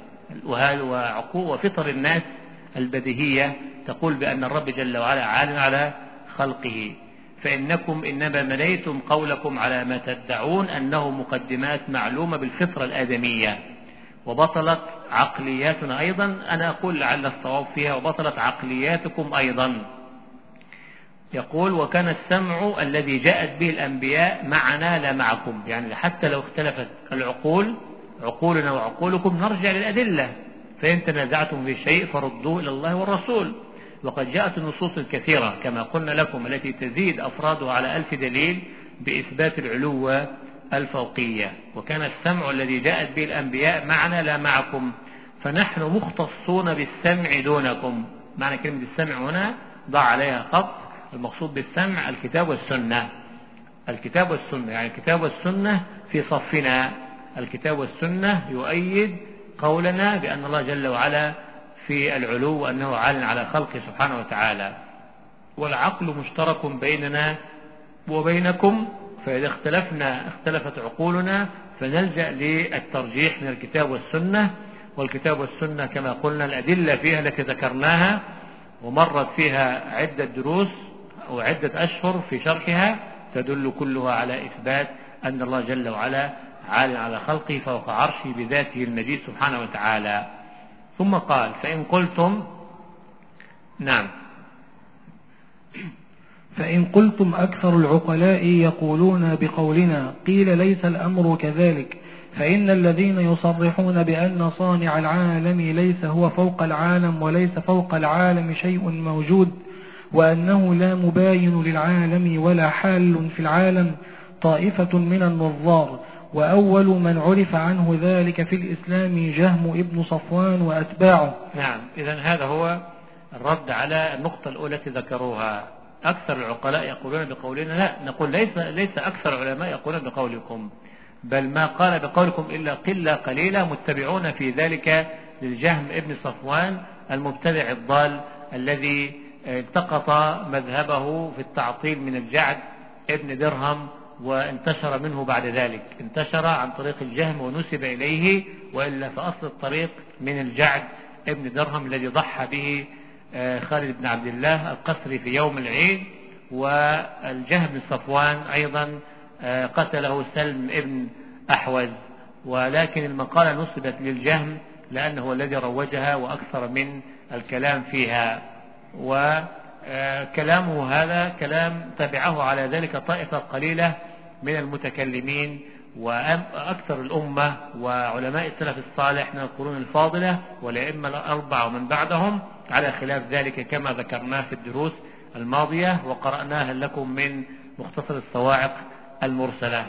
وعقول وفطر الناس البديهية تقول بأن الرب جل وعلا عال على خلقه، فإنكم إنما مليتم قولكم على ما تدعون أنه مقدمات معلومة بالفطرة الآدمية، وبطلت عقلياتنا أيضا. أنا أقول لعل الصواب فيها وبطلت عقلياتكم أيضا. يقول وكان السمع الذي جاءت به الأنبياء معنا لا معكم، يعني حتى لو اختلفت العقول عقولنا وعقولكم نرجع للأدلة، فإن تنازعتم في شيء فردوه إلى الله والرسول. وقد جاءت النصوص الكثيرة كما قلنا لكم التي تزيد أفرادها على ألف دليل بإثبات العلو الفوقية. وكان السمع الذي جاءت به الأنبياء معنا لا معكم، فنحن مختصون بالسمع دونكم. معنى كلمة السمع هنا ضع عليها خط، المقصود بالسمع الكتاب والسنة، الكتاب والسنة، يعني الكتاب والسنة في صفنا، الكتاب والسنة يؤيد قولنا بأن الله جل وعلا في العلو وأنه عال على خلقه سبحانه وتعالى. والعقل مشترك بيننا وبينكم، فإذا اختلفنا اختلفت عقولنا فنلجأ للترجيح من الكتاب والسنة. والكتاب والسنة كما قلنا الأدلة فيها التي ذكرناها ومرت فيها عدة دروس أو عدة أشهر في شرحها تدل كلها على إثبات أن الله جل وعلا عال على خلقه فوق عرشه بذاته المجيد سبحانه وتعالى. ثم قال فإن قلتم نعم فإن قلتم أكثر العقلاء يقولون بقولنا قيل ليس الأمر كذلك، فإن الذين يصرحون بأن صانع العالم ليس هو فوق العالم وليس فوق العالم شيء موجود وأنه لا مباين للعالم ولا حال في العالم طائفة من النظار. وأول من عرف عنه ذلك في الإسلام جهم ابن صفوان وأتباعه. نعم، إذن هذا هو الرد على النقطة الأولى التي ذكروها. أكثر العقلاء يقولون بقولنا، لا، نقول ليس ليس أكثر العلماء يقولون بقولكم، بل ما قال بقولكم إلا قلة قليلة متبعون في ذلك للجهم ابن صفوان المبتدع الضال الذي التقط مذهبه في التعطيل من الجعد ابن درهم، وانتشر منه بعد ذلك، انتشر عن طريق الجهم ونسب إليه، وإلا فأصل الطريق من الجعد ابن درهم الذي ضحى به خالد بن عبد الله القسري في يوم العيد. والجهم بن صفوان أيضا قتله سلم ابن أحوز، ولكن المقالة نسبت للجهم لأنه هو الذي روجها وأكثر من الكلام فيها، وكلامه هذا كلام تبعه على ذلك طائفة قليلة من المتكلمين، وأكثر الأمة وعلماء السلف الصالح من القرون الفاضلة والأئمة الأربعة ومن بعدهم على خلاف ذلك، كما ذكرناه في الدروس الماضية وقرأناها لكم من مختصر الصواعق المرسلة.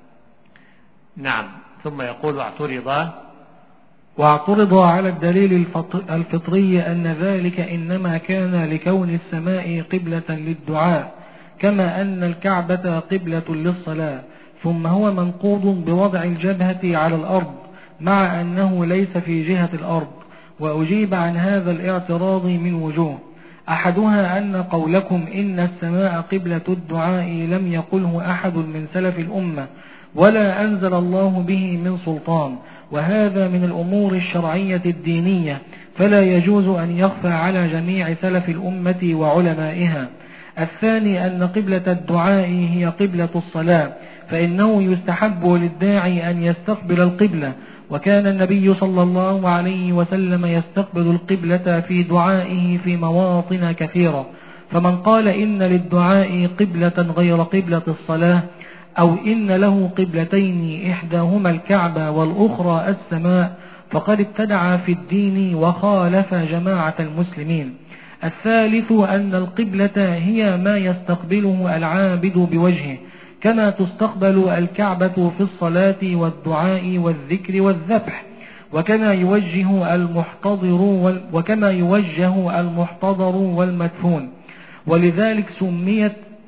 نعم. ثم يقول واعترض واعترض على الدليل الفطري أن ذلك إنما كان لكون السماء قبلة للدعاء، كما أن الكعبة قبلة للصلاة، ثم هو منقوض بوضع الجبهة على الأرض مع أنه ليس في جهة الأرض. وأجيب عن هذا الاعتراض من وجوه، أحدها أن قولكم إن السماء قبلة الدعاء لم يقله أحد من سلف الأمة ولا أنزل الله به من سلطان، وهذا من الأمور الشرعية الدينية، فلا يجوز أن يخفى على جميع سلف الأمة وعلمائها. الثاني أن قبلة الدعاء هي قبلة الصلاة، فإنه يستحب للداعي أن يستقبل القبلة، وكان النبي صلى الله عليه وسلم يستقبل القبلة في دعائه في مواطن كثيرة. فمن قال إن للدعاء قبلة غير قبلة الصلاة، أو إن له قبلتين إحداهما الكعبة والأخرى السماء، فقد ابتدع في الدين وخالف جماعة المسلمين. الثالث أن القبلة هي ما يستقبله العابد بوجهه، كما تستقبل الكعبة في الصلاة والدعاء والذكر والذبح، وكما يوجه المحتضر وكما يوجه المحتضر والمدفون، ولذلك سميت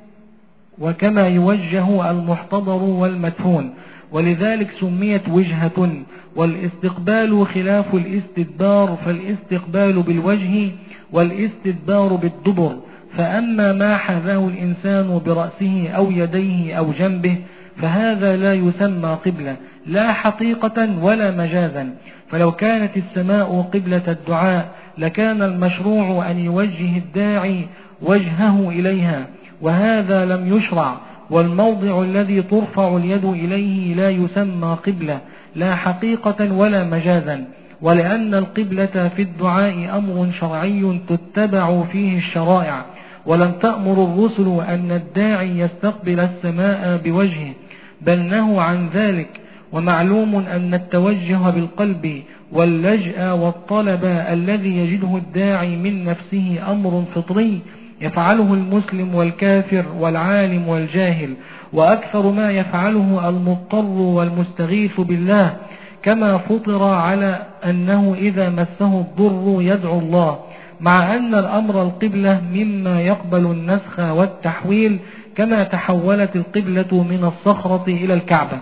وكما يوجه المحتضر والمدفون ولذلك سميت وجهة. والاستقبال خلاف الاستدبار، فالاستقبال بالوجه والاستدبار بالدبر. فأما ما حذاه الإنسان برأسه أو يديه أو جنبه فهذا لا يسمى قبلة، لا حقيقة ولا مجازا. فلو كانت السماء قبلة الدعاء لكان المشروع أن يوجه الداعي وجهه إليها، وهذا لم يشرع. والموضع الذي ترفع اليد إليه لا يسمى قبلة، لا حقيقة ولا مجازا. ولأن القبلة في الدعاء أمر شرعي تتبع فيه الشرائع، ولم تأمر الرسل أن الداعي يستقبل السماء بوجهه، بل نهوا عن ذلك. ومعلوم أن التوجه بالقلب واللجأ والطلب الذي يجده الداعي من نفسه أمر فطري يفعله المسلم والكافر والعالم والجاهل، وأكثر ما يفعله المضطر والمستغيث بالله، كما فطر على أنه إذا مسه الضر يدعو الله، مع أن الأمر القبلة مما يقبل النسخ والتحويل، كما تحولت القبلة من الصخرة إلى الكعبة.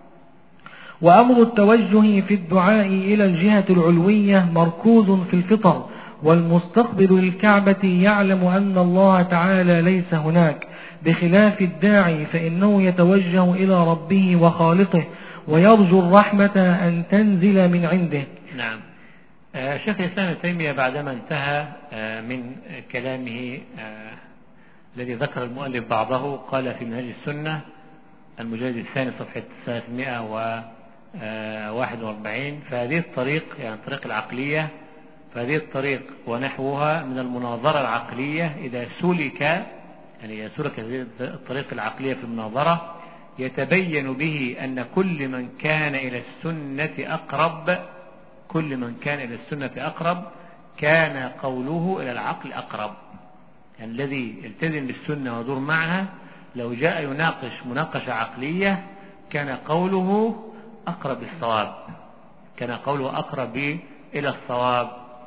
وأمر التوجه في الدعاء إلى الجهة العلوية مركوز في الفطر، والمستقبل للكعبة يعلم أن الله تعالى ليس هناك، بخلاف الداعي فإنه يتوجه إلى ربه وخالقه ويرجو الرحمة أن تنزل من عنده. نعم. آه شيخ الإسلام ابن تيمية بعدما انتهى آه من كلامه آه الذي ذكر المؤلف بعضه، قال في منهج السنة المجلد الثاني صفحة ثلاثمائة وواحد وأربعين: فهذه الطريق، يعني الطريق العقلية، فهذه الطريق ونحوها من المناظرة العقلية إذا سلك، يعني إذا سلك الطريق العقلية في المناظرة يتبين به أن كل من كان إلى السنة أقرب كل من كان إلى السنة أقرب كان قوله إلى العقل أقرب. يعني الذي يلتزم بالسنة ويدور معها لو جاء يناقش مناقشة عقلية كان قوله أقرب للصواب كان قوله أقرب إلى الصواب.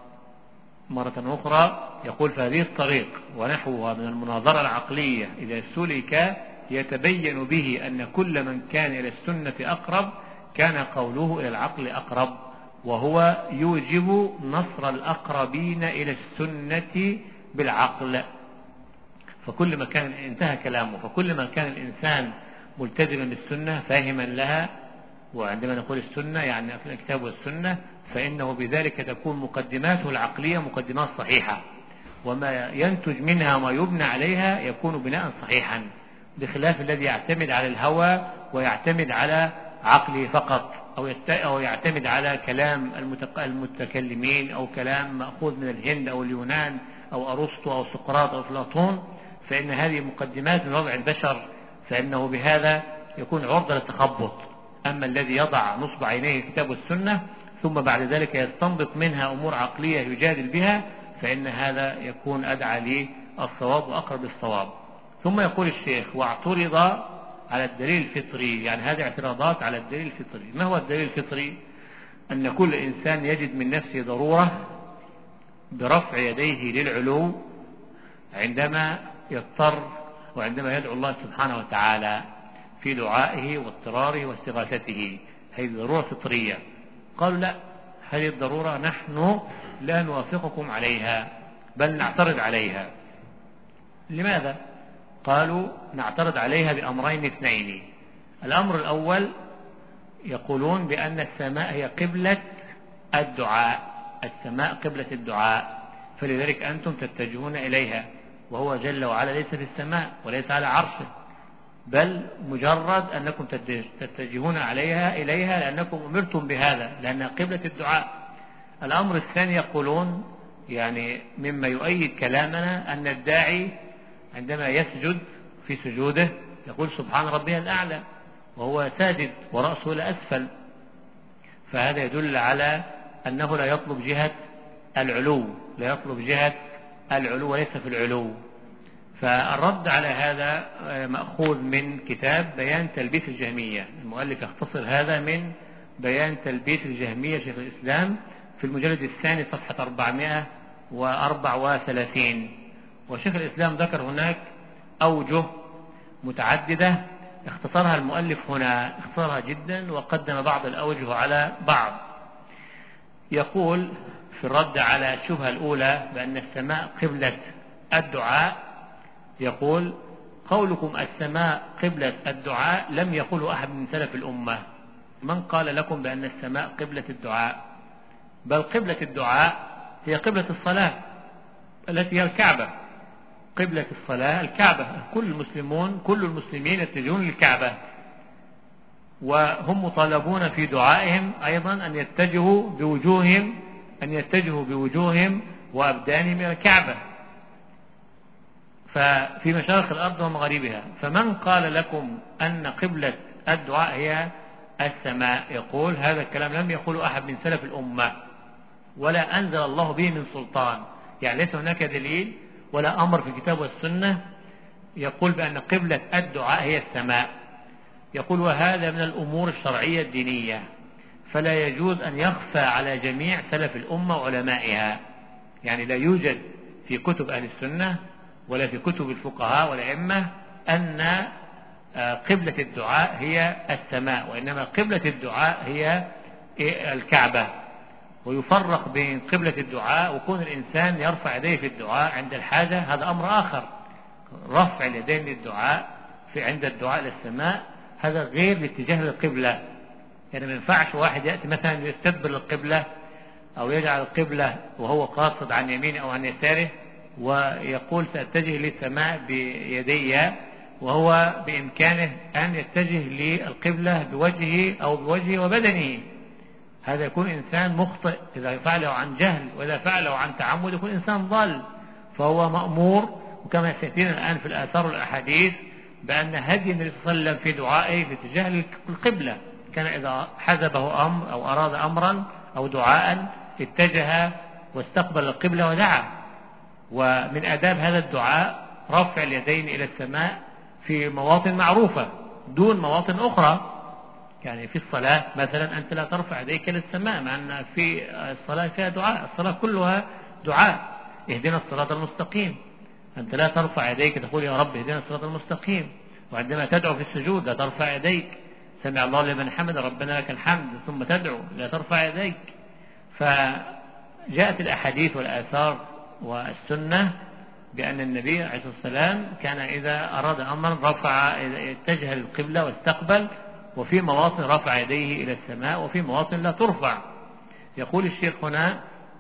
مرة أخرى يقول في هذه الطريق ونحوها من المناظرة العقلية إذا سلك يتبين به أن كل من كان إلى السنة أقرب كان قوله إلى العقل أقرب، وهو يوجب نصر الأقربين إلى السنة بالعقل. فكل ما كان انتهى كلامه فكل ما كان الإنسان ملتزما بالسنة فاهما لها، وعندما نقول السنة يعني في الكتاب والسنة، فإنه بذلك تكون مقدماته العقلية مقدمات صحيحة، وما ينتج منها وما يبنى عليها يكون بناء صحيحا، بخلاف الذي يعتمد على الهوى ويعتمد على عقله فقط، أو يعتمد على كلام المتكلمين أو كلام مأخوذ من الهند أو اليونان أو أرسطو أو سقراط أو أفلاطون، فإن هذه مقدمات من وضع البشر، فإنه بهذا يكون عرضة للتخبط. أما الذي يضع نصب عينيه الكتاب والسنة ثم بعد ذلك يستنبط منها أمور عقلية يجادل بها، فإن هذا يكون أدعى للصواب وأقرب للصواب. ثم يقول الشيخ: واعترض على الدليل الفطري. يعني هذه اعتراضات على الدليل الفطري. ما هو الدليل الفطري؟ أن كل إنسان يجد من نفسه ضرورة برفع يديه للعلو عندما يضطر وعندما يدعو الله سبحانه وتعالى في دعائه واضطراره واستغاثته. هذه ضرورة فطرية. قالوا: لا، هذه الضرورة نحن لا نوافقكم عليها بل نعترض عليها. لماذا؟ قالوا: نعترض عليها بأمرين اثنين. الأمر الأول يقولون بأن السماء هي قبلة الدعاء، السماء قبلة الدعاء، فلذلك أنتم تتجهون إليها، وهو جل وعلا ليس في السماء وليس على عرشه، بل مجرد أنكم تتجهون عليها إليها لأنكم أمرتم بهذا لأنها قبلة الدعاء. الأمر الثاني يقولون يعني مما يؤيد كلامنا أن الداعي عندما يسجد في سجوده يقول: سبحان ربي الأعلى، وهو ساجد ورأسه لأسفل، فهذا يدل على أنه لا يطلب جهة العلو لا يطلب جهة العلو وليس في العلو. فالرد على هذا مأخوذ من كتاب بيان تلبيس الجهمية. المؤلف يختصر هذا من بيان تلبيس الجهمية شيخ الإسلام في المجلد الثاني صفحة أربعمائة وأربعة وثلاثين. وشيخ الإسلام ذكر هناك أوجه متعددة اختصرها المؤلف هنا، اختصرها جدا وقدم بعض الأوجه على بعض. يقول في الرد على الشبهة الأولى بأن السماء قبلة الدعاء، يقول: قولكم السماء قبلة الدعاء لم يقله أحد من سلف الأمة. من قال لكم بأن السماء قبلة الدعاء؟ بل قبلة الدعاء هي قبلة الصلاة التي هي الكعبة. قبلة الصلاة الكعبة، كل المسلمون كل المسلمين يتجهون للكعبة، وهم مطالبون في دعائهم أيضا أن يتجهوا بوجوههم أن يتجهوا بوجوههم وأبدانهم إلى الكعبة ففي مشارق الأرض ومغاربها. فمن قال لكم أن قبلة الدعاء هي السماء، يقول هذا الكلام لم يقوله أحد من سلف الأمة ولا أنزل الله به من سلطان. يعني ليس هناك دليل ولا أمر في الكتاب والسنة يقول بأن قبلة الدعاء هي السماء. يقول: وهذا من الأمور الشرعية الدينية، فلا يجوز أن يخفى على جميع سلف الأمة وعلمائها. يعني لا يوجد في كتب أهل السنة ولا في كتب الفقهاء والأئمة أن قبلة الدعاء هي السماء، وإنما قبلة الدعاء هي الكعبة. ويفرق بين قبلة الدعاء وكون الإنسان يرفع يديه في الدعاء عند الحاجة، هذا أمر آخر. رفع اليدين للدعاء في عند الدعاء للسماء هذا غير الاتجاه للقبلة. يعني ما ينفعش واحد يأتي مثلا يستدبر القبلة أو يجعل القبلة وهو قاصد عن يمينه أو عن يساره ويقول سأتجه للسماء بيدي، وهو بإمكانه أن يتجه للقبلة بوجهه أو بوجهه وبدنه. هذا يكون إنسان مخطئ إذا فعله عن جهل، وإذا فعله عن تعمد يكون إنسان ضال. فهو مأمور، وكما سيأتينا الآن في الآثار والأحاديث، بأن هدي النبي صلى الله عليه وسلم في دعائه باتجاه القبلة، كان إذا حزبه أمر أو أراد أمرا أو دعاء اتجه واستقبل القبلة ودعا. ومن آداب هذا الدعاء رفع اليدين إلى السماء في مواطن معروفة دون مواطن أخرى. يعني في الصلاة مثلا أنت لا ترفع يديك إلى السماء، مع أن في الصلاة فيها دعاء، الصلاة كلها دعاء، اهدنا الصراط المستقيم، أنت لا ترفع يديك تقول يا رب اهدنا الصراط المستقيم. وعندما تدعو في السجود لا ترفع يديك سمع الله لمن حمد ربنا لك الحمد ثم تدعو، لا ترفع يديك. فجاءت الأحاديث والآثار والسنة بأن النبي عليه الصلاة والسلام كان إذا أراد أمرا رفع اتجه للقبلة واستقبل، وفي مواطن رفع يديه إلى السماء وفي مواطن لا ترفع. يقول الشيخ هنا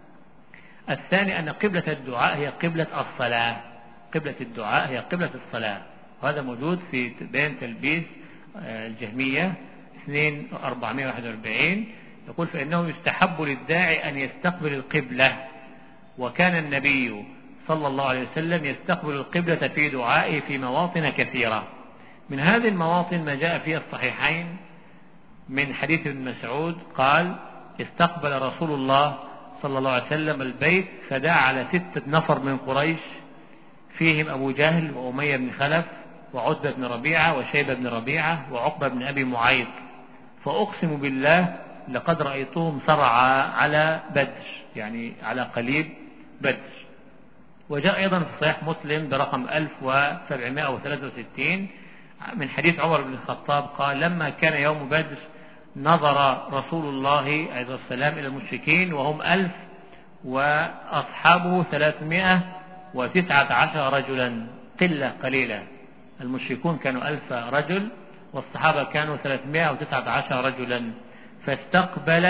الثاني أن قبلة الدعاء هي قبلة الصلاة، قبلة الدعاء هي قبلة الصلاة، وهذا موجود في بين تلبيس الجهمية اثنين أربعمائة وواحد وأربعين. يقول فإنه يستحب للداعي أن يستقبل القبلة، وكان النبي صلى الله عليه وسلم يستقبل القبلة في دعائه في مواطن كثيرة. من هذه المواطن ما جاء في الصحيحين من حديث ابن مسعود قال استقبل رسول الله صلى الله عليه وسلم البيت فدعا على ستة نفر من قريش فيهم أبو جهل وأمية بن خلف وعتبة بن ربيعة وشيبة بن ربيعة وعقبة بن أبي معيط، فأقسم بالله لقد رأيتهم صرعى على بدر، يعني على قليب بدر. وجاء أيضا في صحيح مسلم برقم ألف وسبعمائة وثلاثة وستين من حديث عمر بن الخطاب قال لما كان يوم بدر نظر رسول الله عليه الصلاة والسلام إلى المشركين وهم ألف وأصحابه ثلاثمائة وتسعة عشر رجلا، قلة قليلة. المشركون كانوا ألف رجل والصحابة كانوا ثلاثمائة وتسعة عشر رجلا. فاستقبل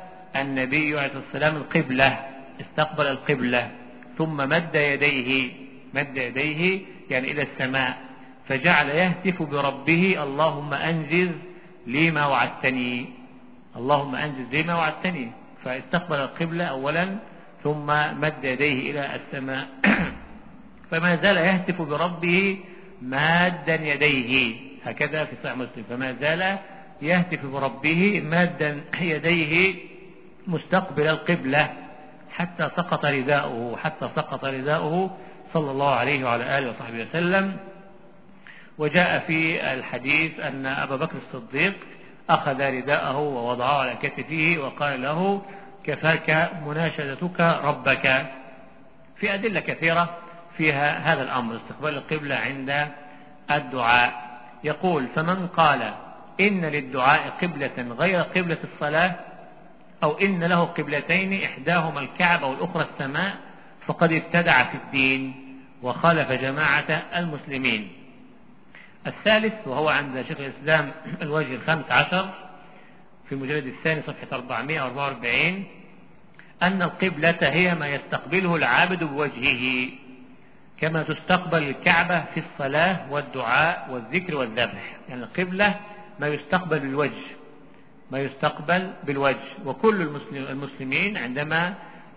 النبي عليه الصلاة والسلام القبلة، استقبل القبلة ثم مد يديه، مد يديه يعني إلى السماء، فجعل يهتف بربه اللهم أنجز لي ما وعدتني، اللهم أنجز لي ما وعدتني. فاستقبل القبلة أولا ثم مد يديه إلى السماء فما زال يهتف بربه مادا يديه، هكذا في صحيح مسلم، فما زال يهتف بربه مادا يديه مستقبل القبلة حتى سقط رداؤه، حتى سقط رداؤه صلى الله عليه وعلى آله وصحبه وسلم. وجاء في الحديث أن أبا بكر الصديق أخذ رداءه ووضعه على كتفه وقال له كفاك مناشدتك ربك. في أدلة كثيرة فيها هذا الأمر استقبال القبلة عند الدعاء. يقول فمن قال إن للدعاء قبلة غير قبلة الصلاة أو إن له قبلتين إحداهما الكعبة والأخرى السماء فقد ابتدع في الدين وخالف جماعة المسلمين. الثالث وهو عند شيخ الإسلام الوجه الخامس عشر في المجلد الثاني صفحة أربعمائة وأربعة وأربعين أن القبلة هي ما يستقبله العابد بوجهه كما تستقبل الكعبة في الصلاة والدعاء والذكر والذبح. يعني القبلة ما يستقبل بالوجه، ما يستقبل بالوجه. وكل المسلمين عندما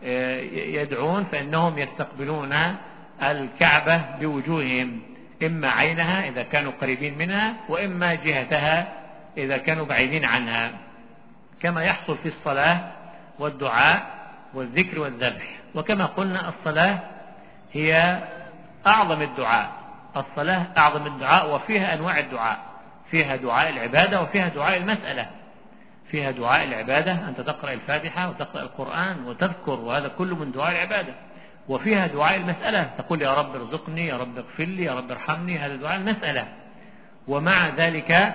يدعون فإنهم يستقبلون الكعبة بوجوههم، إما عينها إذا كانوا قريبين منها وإما جهتها إذا كانوا بعيدين عنها، كما يحصل في الصلاة والدعاء والذكر والذبح. وكما قلنا الصلاة هي أعظم الدعاء، الصلاة أعظم الدعاء وفيها أنواع الدعاء، فيها دعاء العبادة وفيها دعاء المسألة. فيها دعاء العبادة أنت تقرأ الفاتحة وتقرأ القرآن وتذكر، وهذا كله من دعاء العبادة. وفيها دعاء المسألة تقول يا رب ارزقني، يا رب اغفر لي، يا رب ارحمني، هذا دعاء المسألة. ومع ذلك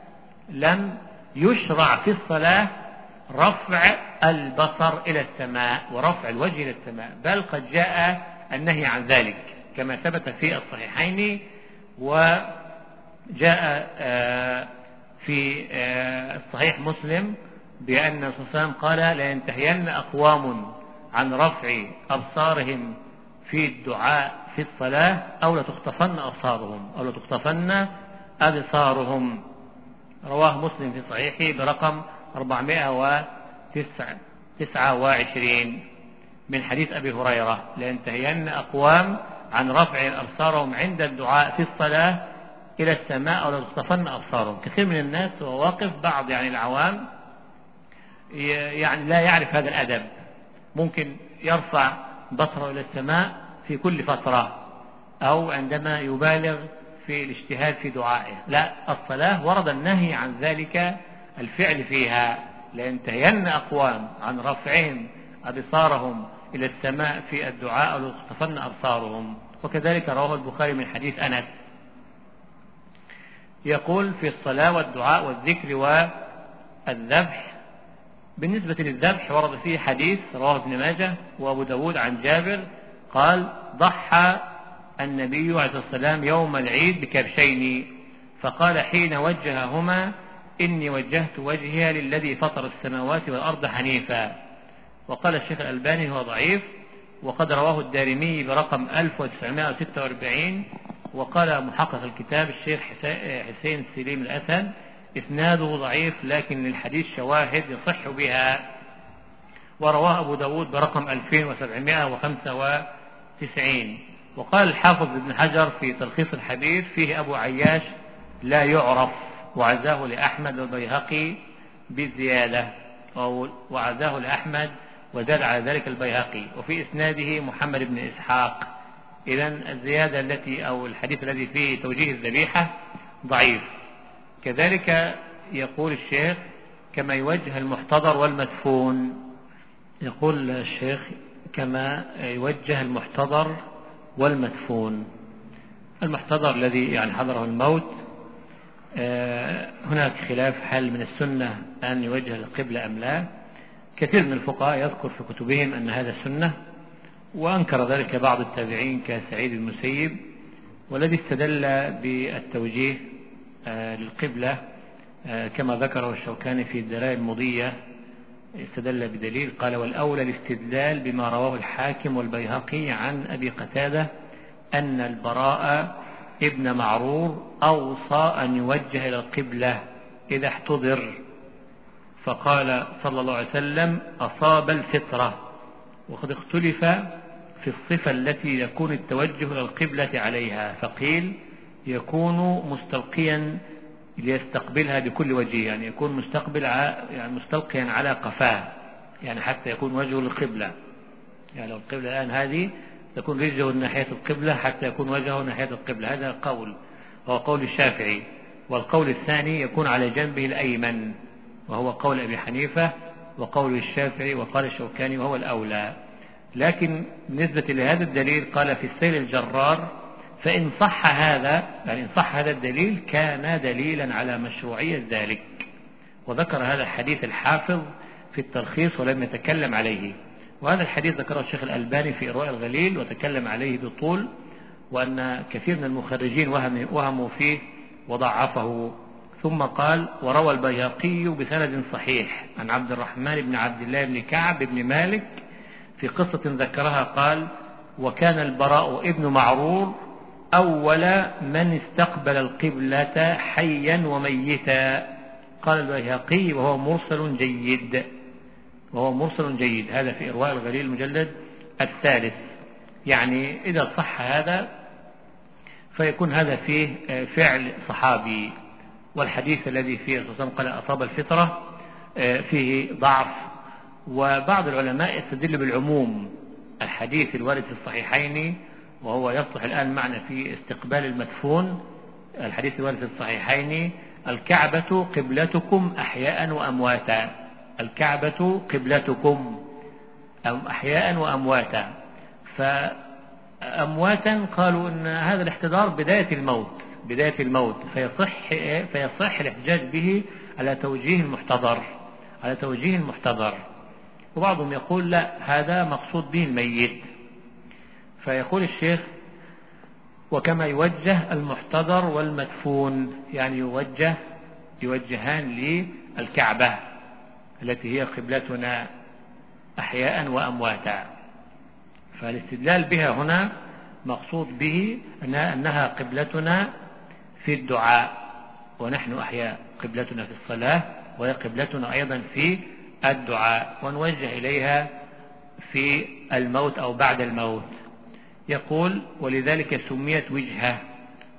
لم يشرع في الصلاة رفع البصر إلى السماء ورفع الوجه إلى السماء، بل قد جاء النهي عن ذلك كما ثبت في الصحيحين. وجاء في الصحيح مسلم بأن النبي صلى الله عليه وسلم قال لا ينتهين أقوام عن رفع أبصارهم في الدعاء في الصلاة أو لتخطفن أبصارهم أو لتخطفن أبصارهم. رواه مسلم في صحيحه برقم أربعمائة وتسعة وعشرين من حديث أبي هريرة لا ينتهين أقوام عن رفع أبصارهم عند الدعاء في الصلاة إلى السماء أو لتصطفن أبصارهم. كثير من الناس وهو واقف، بعض يعني العوام يعني لا يعرف هذا الأدب، ممكن يرفع بصره إلى السماء في كل فترة أو عندما يبالغ في الاجتهاد في دعائه. لا، الصلاة ورد النهي عن ذلك الفعل فيها، لينتهين أقوام عن رفعهم أبصارهم إلى السماء في الدعاء أو لتصطفن أبصارهم. وكذلك رواه البخاري من حديث أنس، يقول في الصلاة والدعاء والذكر والذبح. بالنسبة للذبح ورد فيه حديث رواه ابن ماجه وأبو داود عن جابر قال: ضحى النبي عليه الصلاة والسلام يوم العيد بكبشين، فقال حين وجههما: إني وجهت وجهي للذي فطر السماوات والأرض حنيفا. وقال الشيخ الألباني هو ضعيف، وقد رواه الدارمي برقم ألف وتسعمائة وستة وأربعين. وقال محقق الكتاب الشيخ حسين سليم الأسد: إسناده ضعيف لكن للحديث شواهد يصح بها. ورواه أبو داود برقم ألفين وسبعمائة وخمسة وتسعين. وقال الحافظ ابن حجر في تلخيص الحديث: فيه أبو عياش لا يعرف، وعزاه لأحمد والبيهقي بالزيادة، وعزاه لأحمد وزاد على ذلك البيهقي، وفي إسناده محمد بن إسحاق. إذن الزيادة التي أو الحديث الذي فيه توجيه الذبيحة ضعيف. كذلك يقول الشيخ: كما يوجه المحتضر والمدفون. يقول الشيخ: كما يوجه المحتضر والمدفون. المحتضر الذي يعني حضره الموت، هناك خلاف هل من السنة أن يوجه القبلة أم لا. كثير من الفقهاء يذكر في كتبهم أن هذا سنة، وأنكر ذلك بعض التابعين كسعيد المسيب، والذي استدل بالتوجيه للقبلة كما ذكره الشوكاني في الدلائل المضية، استدل بدليل قال: والأولى الاستدلال بما رواه الحاكم والبيهقي عن أبي قتادة أن البراء ابن معرور أوصى أن يوجه إلى القبلة إذا احتضر، فقال صلى الله عليه وسلم: أصاب الفطرة. وقد اختلف في الصفة التي يكون التوجه إلى القبلة عليها، فقيل يكون مستلقيا ليستقبلها بكل وجه، يعني يكون مستقبل يعني مستلقيا على قفاه، يعني حتى يكون وجهه للقبلة. يعني لو القبلة الآن هذه تكون رجله ناحية القبلة حتى يكون وجهه ناحية القبلة. هذا قول وهو قول الشافعي. والقول الثاني يكون على جنبه الأيمن، وهو قول أبي حنيفة وقول الشافعي وقال الشوكاني وهو الأولى. لكن بالنسبة لهذا الدليل قال في السيل الجرار: فإن صح هذا يعني إن صح هذا الدليل كان دليلا على مشروعية ذلك. وذكر هذا الحديث الحافظ في التلخيص ولم يتكلم عليه. وهذا الحديث ذكره الشيخ الألباني في إرواء الغليل وتكلم عليه بطول، وأن كثير من المخرجين وهموا فيه وضعفه. ثم قال: وروى البيهقي بسند صحيح عن عبد الرحمن بن عبد الله بن كعب بن مالك في قصة ذكرها قال: وكان البراء ابن معرور أول من استقبل القبلة حيا وميتا. قال البيهقي: وهو مرسل جيد، وهو مرسل جيد. هذا في إرواء الغليل المجلد الثالث. يعني إذا صح هذا فيكون هذا فيه فعل صحابي. والحديث الذي فيه صلى الله عليه وسلم قال: أصاب الفطرة فيه ضعف. وبعض العلماء يستدل بالعموم الحديث الوارد في الصحيحين، وهو يصلح الآن معنا في استقبال المدفون. الحديث الوارد في الصحيحين: الكعبة قبلتكم أحياء وأمواتا. الكعبة قبلتكم أحياء وأمواتا. فأمواتا قالوا أن هذا الاحتضار بداية الموت بداية الموت فيصح فيصح الاحتجاج به على توجيه المحتضر على توجيه المحتضر. وبعضهم يقول لا، هذا مقصود به الميت. فيقول الشيخ: وكما يوجه المحتضر والمدفون، يعني يوجه يوجهان للكعبة التي هي قبلتنا أحياء وأمواتا. فالاستدلال بها هنا مقصود به أنها قبلتنا في الدعاء، ونحن أحياء، قبلتنا في الصلاة وهي قبلتنا أيضا في الدعاء، ونوجه إليها في الموت أو بعد الموت. يقول: ولذلك سميت وجهة،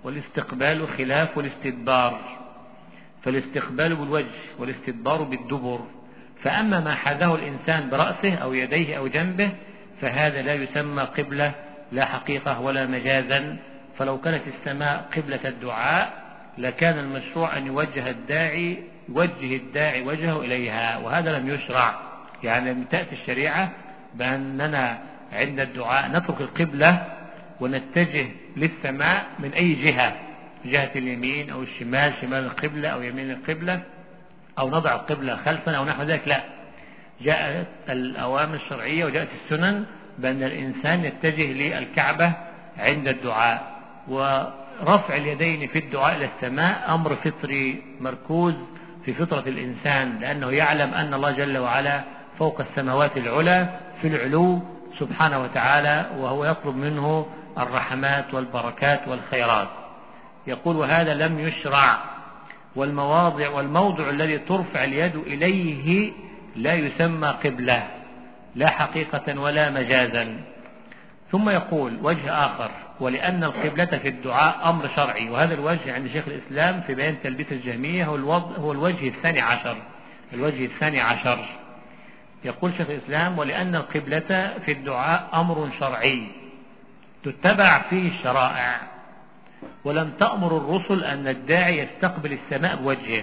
والاستقبال خلاف الاستدبار، فالاستقبال بالوجه والاستدبار بالدبر. فأما ما حاذاه الإنسان برأسه أو يديه أو جنبه فهذا لا يسمى قبلة لا حقيقة ولا مجازا. فلو كانت السماء قبلة الدعاء لكان المشروع أن يوجه الداعي يوجه الداعي وجهه إليها، وهذا لم يشرع. يعني لم تأتي الشريعة بأننا عند الدعاء نترك القبلة ونتجه للسماء من أي جهة، جهة اليمين أو الشمال، شمال القبلة أو يمين القبلة، أو نضع القبلة خلفنا أو نحو ذلك. لا، جاءت الأوامر الشرعية وجاءت السنن بأن الإنسان يتجه للكعبة عند الدعاء. ورفع اليدين في الدعاء إلى السماء أمر فطري مركوز في فطرة الإنسان، لأنه يعلم أن الله جل وعلا فوق السماوات العلى في العلو سبحانه وتعالى، وهو يطلب منه الرحمات والبركات والخيرات. يقول وهذا لم يشرع. والمواضع والموضع الذي ترفع اليد إليه لا يسمى قبلة لا حقيقة ولا مجازا. ثم يقول وجه آخر، ولأن القبلة في الدعاء أمر شرعي. وهذا الوجه عند شيخ الإسلام في بيان تلبيس الجهمية هو, هو الوجه الثاني عشر الوجه الثاني عشر يقول شيخ الإسلام ولأن القبلة في الدعاء أمر شرعي تتبع فيه الشرائع، ولم تأمر الرسل أن الداعي يستقبل السماء بوجهه.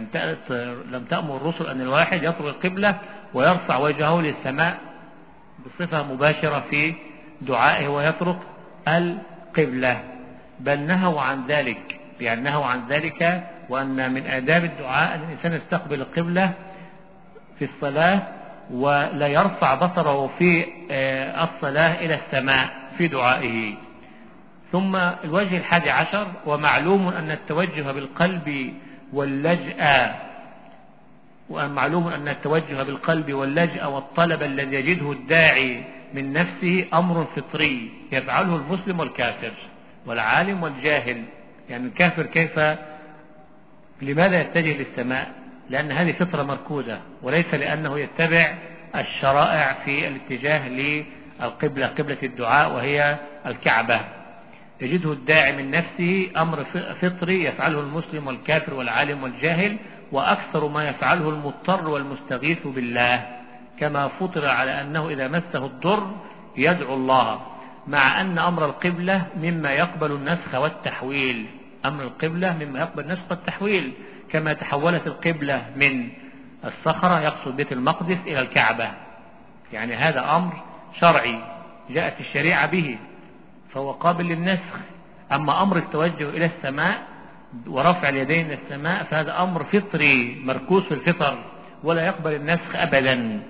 لم تأمر الرسل أن الواحد يطلب القبلة ويرفع وجهه للسماء بصفة مباشرة في دعائه ويترك القبلة، بل نهوا عن ذلك. يعني نهوا عن ذلك، وأن من آداب الدعاء أن الإنسان يستقبل القبلة في الصلاة ولا يرفع بصره في الصلاة إلى السماء في دعائه. ثم الوجه الحادي عشر، ومعلوم أن التوجه بالقلب واللجأ ومعلوم أن التوجه بالقلب واللجأ والطلب الذي يجده الداعي من نفسه أمر فطري يفعله المسلم والكافر والعالم والجاهل. يعني الكافر كيف لماذا يتجه للسماء؟ لأن هذه فطرة مركوزة، وليس لأنه يتبع الشرائع في الاتجاه للقبلة قبلة الدعاء وهي الكعبة. يجده الداعي من نفسه أمر فطري يفعله المسلم والكافر والعالم والجاهل، وأكثر ما يفعله المضطر والمستغيث بالله، كما فطر على أنه إذا مسه الضر يدعو الله، مع أن أمر القبلة مما يقبل النسخ والتحويل. أمر القبلة مما يقبل النسخ والتحويل، كما تحولت القبلة من الصخرة يقصد بيت المقدس إلى الكعبة. يعني هذا أمر شرعي جاءت الشريعة به فهو قابل للنسخ. أما أمر التوجه إلى السماء ورفع اليدين إلى السماء فهذا أمر فطري مركوز في الفطر ولا يقبل النسخ أبدا.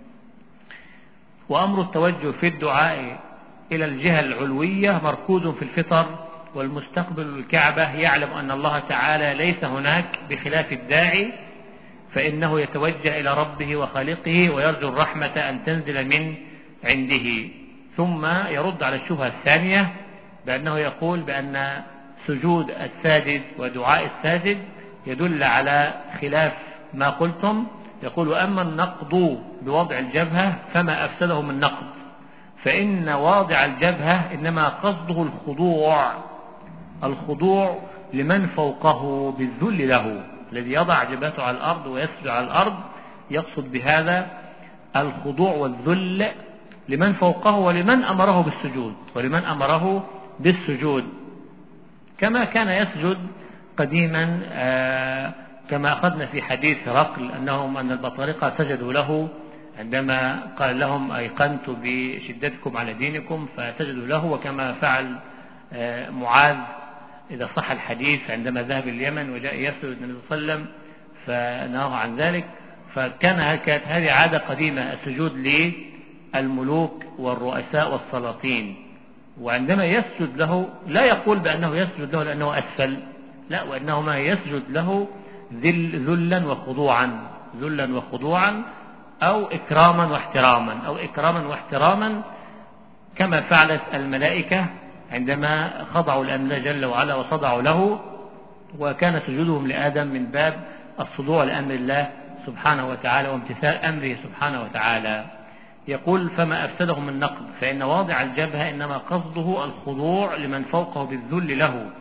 وأمر التوجه في الدعاء إلى الجهة العلوية مركوز في الفطر، والمستقبل الكعبة يعلم أن الله تعالى ليس هناك بخلاف الداعي، فإنه يتوجه إلى ربه وخالقه ويرجو الرحمة أن تنزل من عنده. ثم يرد على الشبهة الثانية بأنه يقول بأن سجود الساجد ودعاء الساجد يدل على خلاف ما قلتم. يقول وأما النقض بوضع الجبهة فما أفسده من نقض، فإن واضع الجبهة إنما قصده الخضوع الخضوع لمن فوقه بالذل له، الذي يضع جبهته على الأرض ويسجد على الأرض يقصد بهذا الخضوع والذل لمن فوقه ولمن أمره بالسجود ولمن أمره بالسجود كما كان يسجد قديما. آه كما أخذنا في حديث هرقل أنهم أن البطارقة سجدوا له عندما قال لهم أيقنت بشدتكم على دينكم فسجدوا له، وكما فعل آه معاذ إذا صح الحديث عندما ذهب اليمن وجاء يسجد النبي صلى الله عليه وسلم فنهاه عن ذلك. فكان هذه عادة قديمة السجود للملوك والرؤساء والسلاطين، وعندما يسجد له لا يقول بأنه يسجد له لأنه أسفل، لا، وأنه ما يسجد له ذلا وخضوعا ذلا وخضوعا أو إكراما واحتراما أو إكراما واحتراما كما فعلت الملائكة عندما خضعوا لله جل وعلا وصدعوا له، وكان سجودهم لآدم من باب الصدوع لأمر الله سبحانه وتعالى وامتثال أمره سبحانه وتعالى. يقول فما أفسده من نقض، فإن واضع الجبهة إنما قصده الخضوع لمن فوقه بالذل له،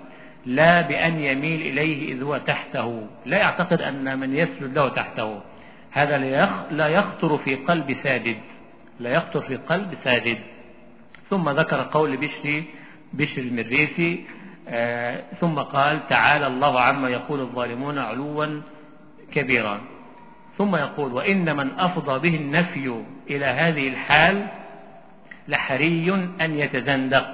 لا بأن يميل إليه إذ هو تحته، لا يعتقد أن من يسجد له تحته، هذا لا يخطر في قلب ساجد، لا يخطر في قلب ساجد. ثم ذكر قول بشر بشر المريسي آه ثم قال تعالى الله عما يقول الظالمون علوا كبيرا. ثم يقول وإن من أفضى به النفي إلى هذه الحال لحري أن يتزندق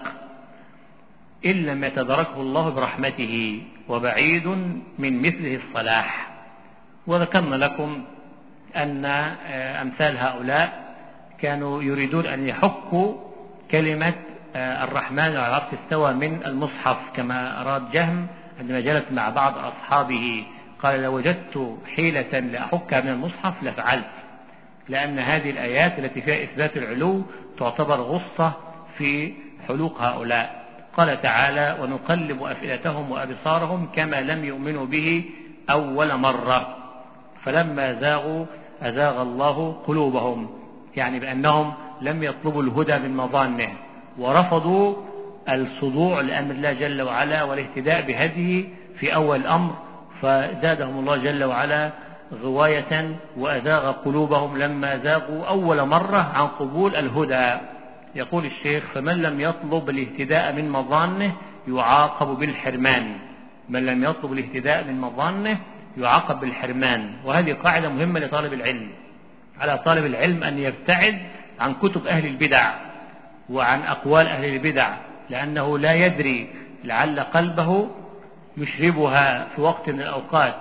إن لم يتدركه الله برحمته، وبعيد من مثله الصلاح. وذكرنا لكم أن أمثال هؤلاء كانوا يريدون أن يحكوا كلمة الرحمن على العرش استوى من المصحف، كما أراد جهم عندما جلس مع بعض أصحابه قال لو وجدت حيلة لأحكها من المصحف لفعلت، لأن هذه الآيات التي فيها إثبات العلو تعتبر غصة في حلوق هؤلاء. قال تعالى ونقلب أفئدتهم وأبصارهم كما لم يؤمنوا به أول مرة فلما زاغوا أزاغ الله قلوبهم، يعني بأنهم لم يطلبوا الهدى من مظانه ورفضوا الصدوع لأمر الله جل وعلا والاهتداء بهديه في أول الأمر، فزادهم الله جل وعلا غواية وأزاغ قلوبهم لما زاغوا أول مرة عن قبول الهدى. يقول الشيخ فمن لم يطلب الاهتداء من مظانه يعاقب بالحرمان، من لم يطلب الاهتداء من مظانه يعاقب بالحرمان. وهذه قاعدة مهمة لطالب العلم، على طالب العلم أن يبتعد عن كتب أهل البدع وعن أقوال أهل البدع، لأنه لا يدري لعل قلبه يشربها في وقت من الأوقات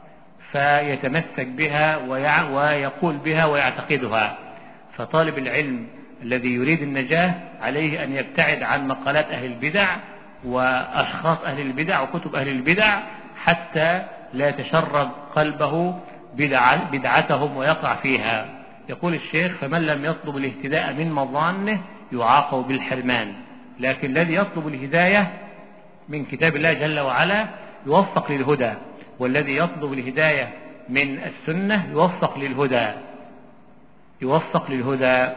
فيتمسك بها ويقول بها ويعتقدها. فطالب العلم الذي يريد النجاة عليه أن يبتعد عن مقالات أهل البدع وأشخاص أهل البدع وكتب أهل البدع حتى لا يتشرب قلبه بدعتهم ويقع فيها. يقول الشيخ فمن لم يطلب الاهتداء من مظانه يعاقب بالحرمان، لكن الذي يطلب الهداية من كتاب الله جل وعلا يوفق للهدى، والذي يطلب الهداية من السنة يوفق للهدى يوفق للهدى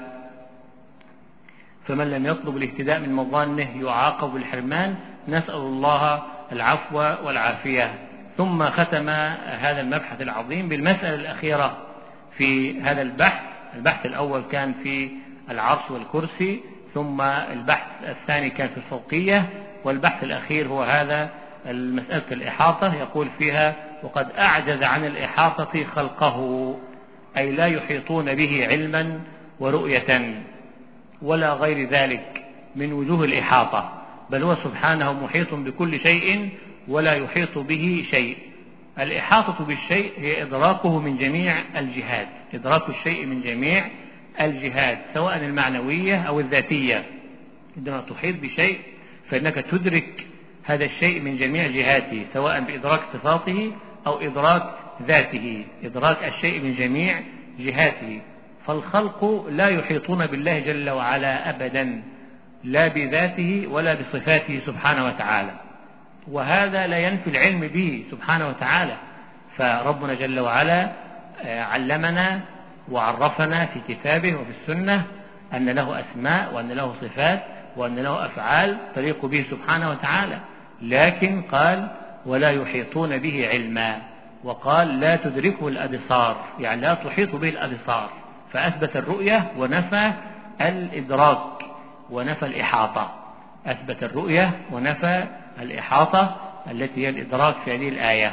فمن لم يطلب الاهتداء من مظانه يعاقب بالحرمان، نسأل الله العفو والعافية. ثم ختم هذا المبحث العظيم بالمسألة الأخيرة في هذا البحث. البحث الأول كان في العرش والكرسي، ثم البحث الثاني كان في الفوقية، والبحث الأخير هو هذا المسألة الإحاطة. يقول فيها وقد أعجز عن الإحاطة خلقه، أي لا يحيطون به علما ورؤية ولا غير ذلك من وجوه الإحاطة، بل هو سبحانه محيط بكل شيء ولا يحيط به شيء. الإحاطة بالشيء هي إدراكه من جميع الجهات، إدراك الشيء من جميع الجهات سواء المعنوية أو الذاتية. عندما تحيط بشيء فإنك تدرك هذا الشيء من جميع جهاته، سواء بإدراك صفاته أو إدراك ذاته، إدراك الشيء من جميع جهاته. فالخلق لا يحيطون بالله جل وعلا أبدا، لا بذاته ولا بصفاته سبحانه وتعالى، وهذا لا ينفي العلم به سبحانه وتعالى. فربنا جل وعلا علمنا وعرفنا في كتابه وفي السنة أن له أسماء وأن له صفات وأن له أفعال تليق به سبحانه وتعالى، لكن قال ولا يحيطون به علما، وقال لا تدركه الأبصار، يعني لا تحيط به الأبصار، فأثبت الرؤية ونفى الإدراك ونفى الإحاطة، أثبت الرؤية ونفى الإحاطة التي هي الإدراك في هذه الآية.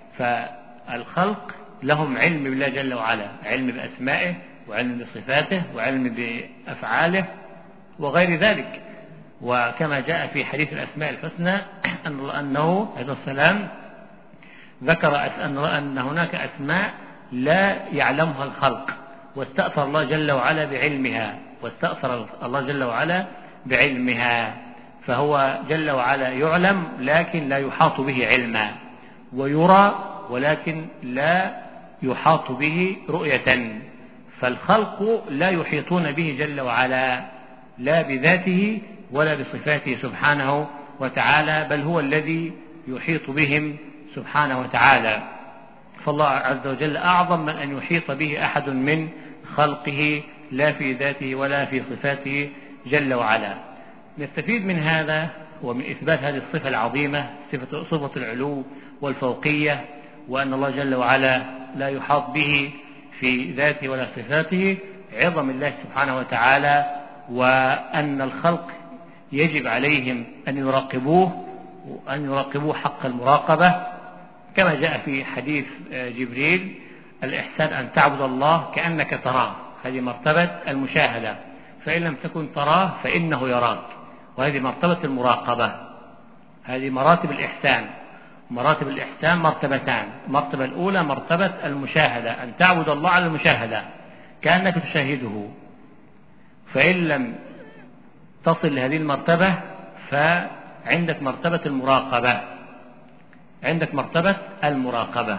فالخلق لهم علم بالله جل وعلا، علم بأسمائه وعلم بصفاته وعلم بأفعاله وغير ذلك. وكما جاء في حديث الأسماء الحسنى أنه عليه السلام ذكر أن هناك أسماء لا يعلمها الخلق، واستأثر الله جل وعلا بعلمها، واستأثر الله جل وعلا بعلمها. فهو جل وعلا يعلم لكن لا يحاط به علما، ويرى ولكن لا يحاط به رؤية. فالخلق لا يحيطون به جل وعلا لا بذاته ولا بصفاته سبحانه وتعالى، بل هو الذي يحيط بهم سبحانه وتعالى. فالله عز وجل أعظم من أن يحيط به أحد من خلقه لا في ذاته ولا في صفاته جل وعلا. نستفيد من هذا ومن إثبات هذه الصفة العظيمة صفة, صفة العلو والفوقية، وأن الله جل وعلا لا يحاط به في ذاته ولا صفاته، عظم الله سبحانه وتعالى، وأن الخلق يجب عليهم أن يراقبوه وأن يراقبوه حق المراقبة، كما جاء في حديث جبريل: الإحسان أن تعبد الله كأنك تراه. هذه مرتبة المشاهدة، فإن لم تكن تراه فإنه يراك، وهذه مرتبة المراقبة. هذه مراتب الإحسان. مراتب الإحسان مرتبتان: المرتبة الأولى مرتبة المشاهدة، أن تعبد الله على المشاهدة كأنك تشاهده، فإن لم تصل لهذه المرتبة فعندك مرتبة المراقبة. عندك مرتبة المراقبة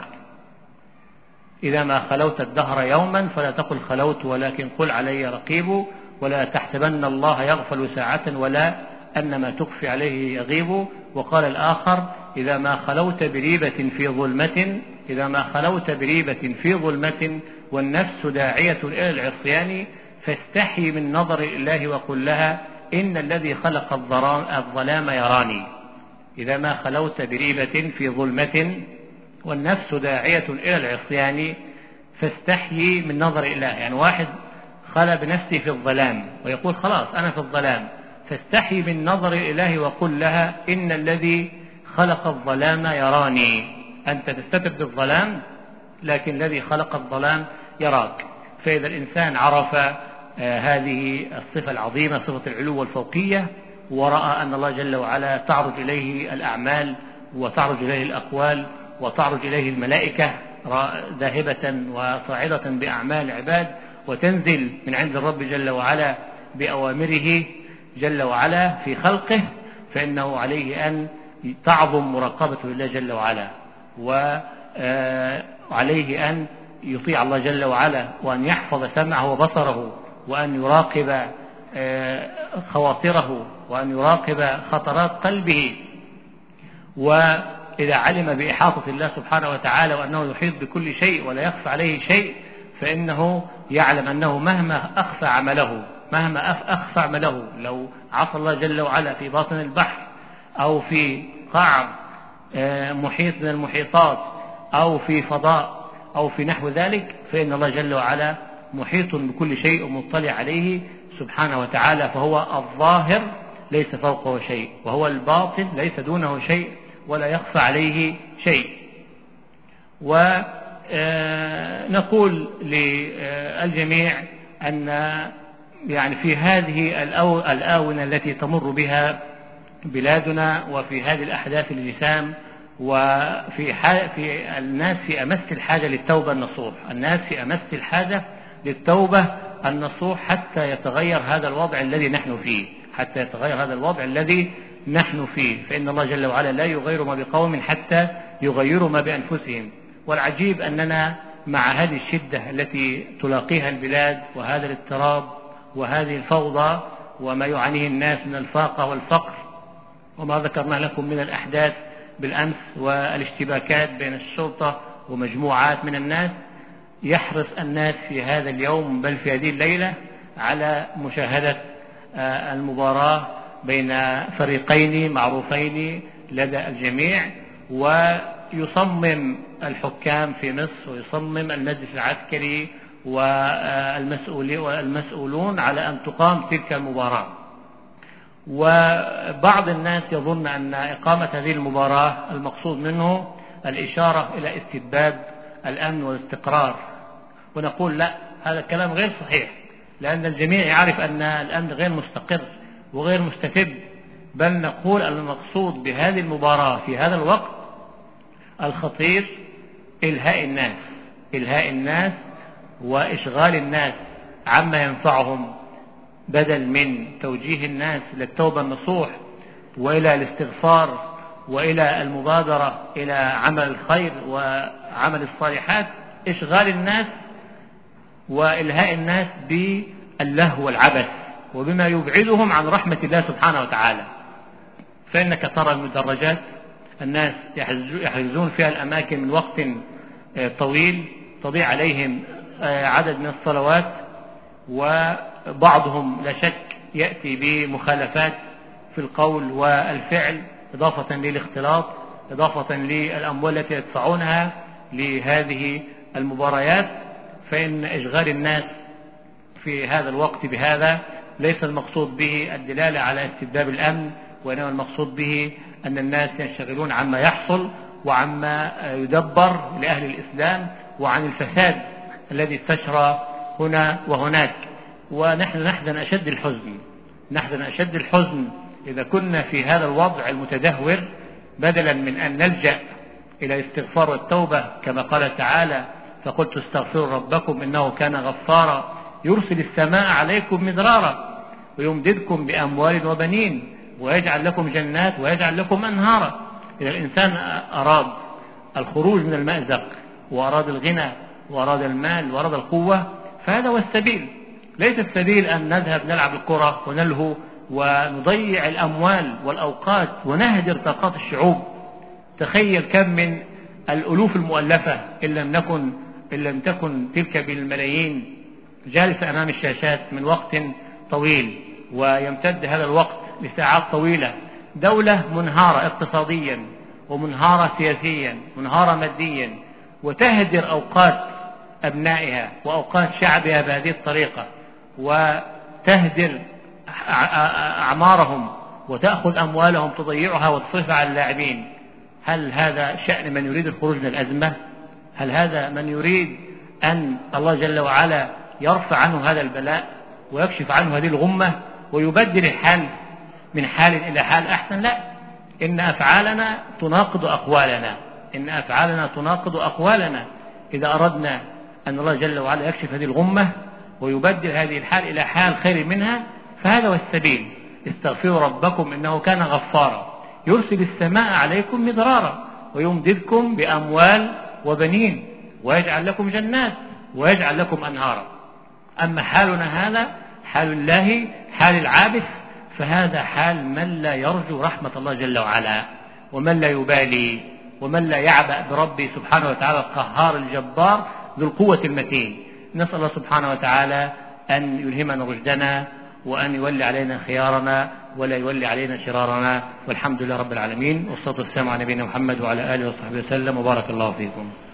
إذا ما خلوت الدهر يوما فلا تقل خلوت، ولكن قل علي رقيب، ولا تحسبن الله يغفل ساعة ولا أن ما تخفي عليه يغيب. وقال الآخر: إذا ما خلوت بريبة في ظلمة إذا ما خلوت بريبة في ظلمة والنفس داعية إلى العصيان فاستحي من نظر الله وقل لها إن الذي خلق الظلام يراني. إذا ما خلوت بريبة في ظلمة والنفس داعية إلى العصيان فاستحي من نظر الله. يعني واحد خلى بنفسه في الظلام ويقول خلاص أنا في الظلام، فاستحي من نظر الله وقل لها إن الذي خلق الظلام يراني. أنت تستتر بالظلام لكن الذي خلق الظلام يراك. فإذا الإنسان عرف هذه الصفة العظيمة، صفة العلو والفوقية، ورأى أن الله جل وعلا تعرج إليه الأعمال وتعرج إليه الأقوال وتعرج إليه الملائكة ذاهبة وصاعدة بأعمال العباد، وتنزل من عند الرب جل وعلا بأوامره جل وعلا في خلقه، فإنه عليه أن تعظم مراقبته لله جل وعلا، وعليه أن يطيع الله جل وعلا، وأن يحفظ سمعه وبصره، وأن يراقب خواطره، وأن يراقب خطرات قلبه. وإذا علم بإحاطة الله سبحانه وتعالى وأنه يحيط بكل شيء ولا يخفى عليه شيء، فإنه يعلم أنه مهما أخفى عمله مهما أخفى عمله لو عصى الله جل وعلا في باطن البحر أو في قاع محيط من المحيطات أو في فضاء أو في نحو ذلك، فإن الله جل وعلا محيط بكل شيء ومطلع عليه سبحانه وتعالى. فهو الظاهر ليس فوقه شيء، وهو الباطن ليس دونه شيء ولا يخفى عليه شيء. ونقول للجميع أن يعني في هذه الآونة التي تمر بها بلادنا، وفي هذه الأحداث الجسام، وفي في الناس في أمس الحاجة للتوبة النصوح، الناس في أمس الحاجة للتوبة النصوح حتى يتغير هذا الوضع الذي نحن فيه حتى يتغير هذا الوضع الذي نحن فيه فإن الله جل وعلا لا يغير ما بقوم حتى يغيروا ما بأنفسهم. والعجيب أننا مع هذه الشدة التي تلاقيها البلاد وهذا الاضطراب وهذه الفوضى وما يعانيه الناس من الفاقة والفقر وما ذكرنا لكم من الأحداث بالأمس والاشتباكات بين الشرطة ومجموعات من الناس، يحرص الناس في هذا اليوم بل في هذه الليلة على مشاهدة المباراة بين فريقين معروفين لدى الجميع. ويصمم الحكام في مصر ويصمم المجلس العسكري والمسؤولون على أن تقام تلك المباراة. وبعض الناس يظن أن إقامة هذه المباراة المقصود منه الإشارة إلى استتباب الأمن والاستقرار، ونقول لا، هذا الكلام غير صحيح، لأن الجميع يعرف أن الأمن غير مستقر وغير مستتب، بل نقول المقصود بهذه المباراة في هذا الوقت الخطير إلهاء الناس إلهاء الناس وإشغال الناس عما ينفعهم، بدل من توجيه الناس للتوبة النصوح وإلى الاستغفار وإلى المبادرة إلى عمل الخير وعمل الصالحات، إشغال الناس وإلهاء الناس باللهو والعبث وبما يبعدهم عن رحمة الله سبحانه وتعالى. فإنك ترى المدرجات الناس يحجزون فيها الأماكن من وقت طويل، تضيع عليهم عدد من الصلوات، وبعضهم لا شك يأتي بمخالفات في القول والفعل، إضافة للاختلاط، إضافة للأموال التي يدفعونها لهذه المباريات. فإن إشغال الناس في هذا الوقت بهذا ليس المقصود به الدلالة على استتباب الأمن، وإنما المقصود به أن الناس ينشغلون عما يحصل وعما يدبر لأهل الإسلام وعن الفساد الذي استشرى هنا وهناك. ونحن نحزن أشد الحزن نحزن أشد الحزن إذا كنا في هذا الوضع المتدهور، بدلا من أن نلجأ إلى الاستغفار والتوبة كما قال تعالى: فقلت استغفروا ربكم إنه كان غفارا يرسل السماء عليكم مدرارا ويمددكم بأموال وبنين ويجعل لكم جنات ويجعل لكم أنهارا. إذا الإنسان أراد الخروج من المأزق وأراد الغنى وأراد المال وأراد القوة فهذا هو السبيل. ليس السبيل أن نذهب نلعب الكرة ونلهو ونضيع الأموال والأوقات ونهدر طاقات الشعوب. تخيل كم من الألوف المؤلفة إن لم نكن إن لم تكن تلك بالملايين جالسة أمام الشاشات من وقت طويل، ويمتد هذا الوقت لساعات طويلة. دولة منهارة اقتصاديا ومنهارة سياسيا منهارة ماديا، وتهدر أوقات أبنائها وأوقات شعبها بهذه الطريقة، وتهدر أعمارهم وتأخذ أموالهم تضيعها وتصرفها على اللاعبين. هل هذا شأن من يريد الخروج من الأزمة؟ هل هذا من يريد أن الله جل وعلا يرفع عنه هذا البلاء ويكشف عنه هذه الغمة ويبدل الحال من حال إلى حال أحسن؟ لا، إن أفعالنا تناقض أقوالنا إن أفعالنا تناقض أقوالنا إذا أردنا أن الله جل وعلا يكشف هذه الغمة ويبدل هذه الحال إلى حال خير منها، فهذا هو السبيل. استغفروا ربكم إنه كان غفارا يرسل السماء عليكم مدرارا ويمددكم بأموال وبنين ويجعل لكم جنات ويجعل لكم أنهارا. أما حالنا هذا حال الله، حال العابث، فهذا حال من لا يرجو رحمة الله جل وعلا، ومن لا يبالي، ومن لا يعبأ بربه سبحانه وتعالى القهار الجبار ذو القوة المتين. نسأل الله سبحانه وتعالى أن يلهمنا رشدنا وأن يولي علينا خيارنا ولا يولي علينا شرارنا، والحمد لله رب العالمين، والصلاة والسلام على نبينا محمد وعلى آله وصحبه وسلم، وبارك الله فيكم.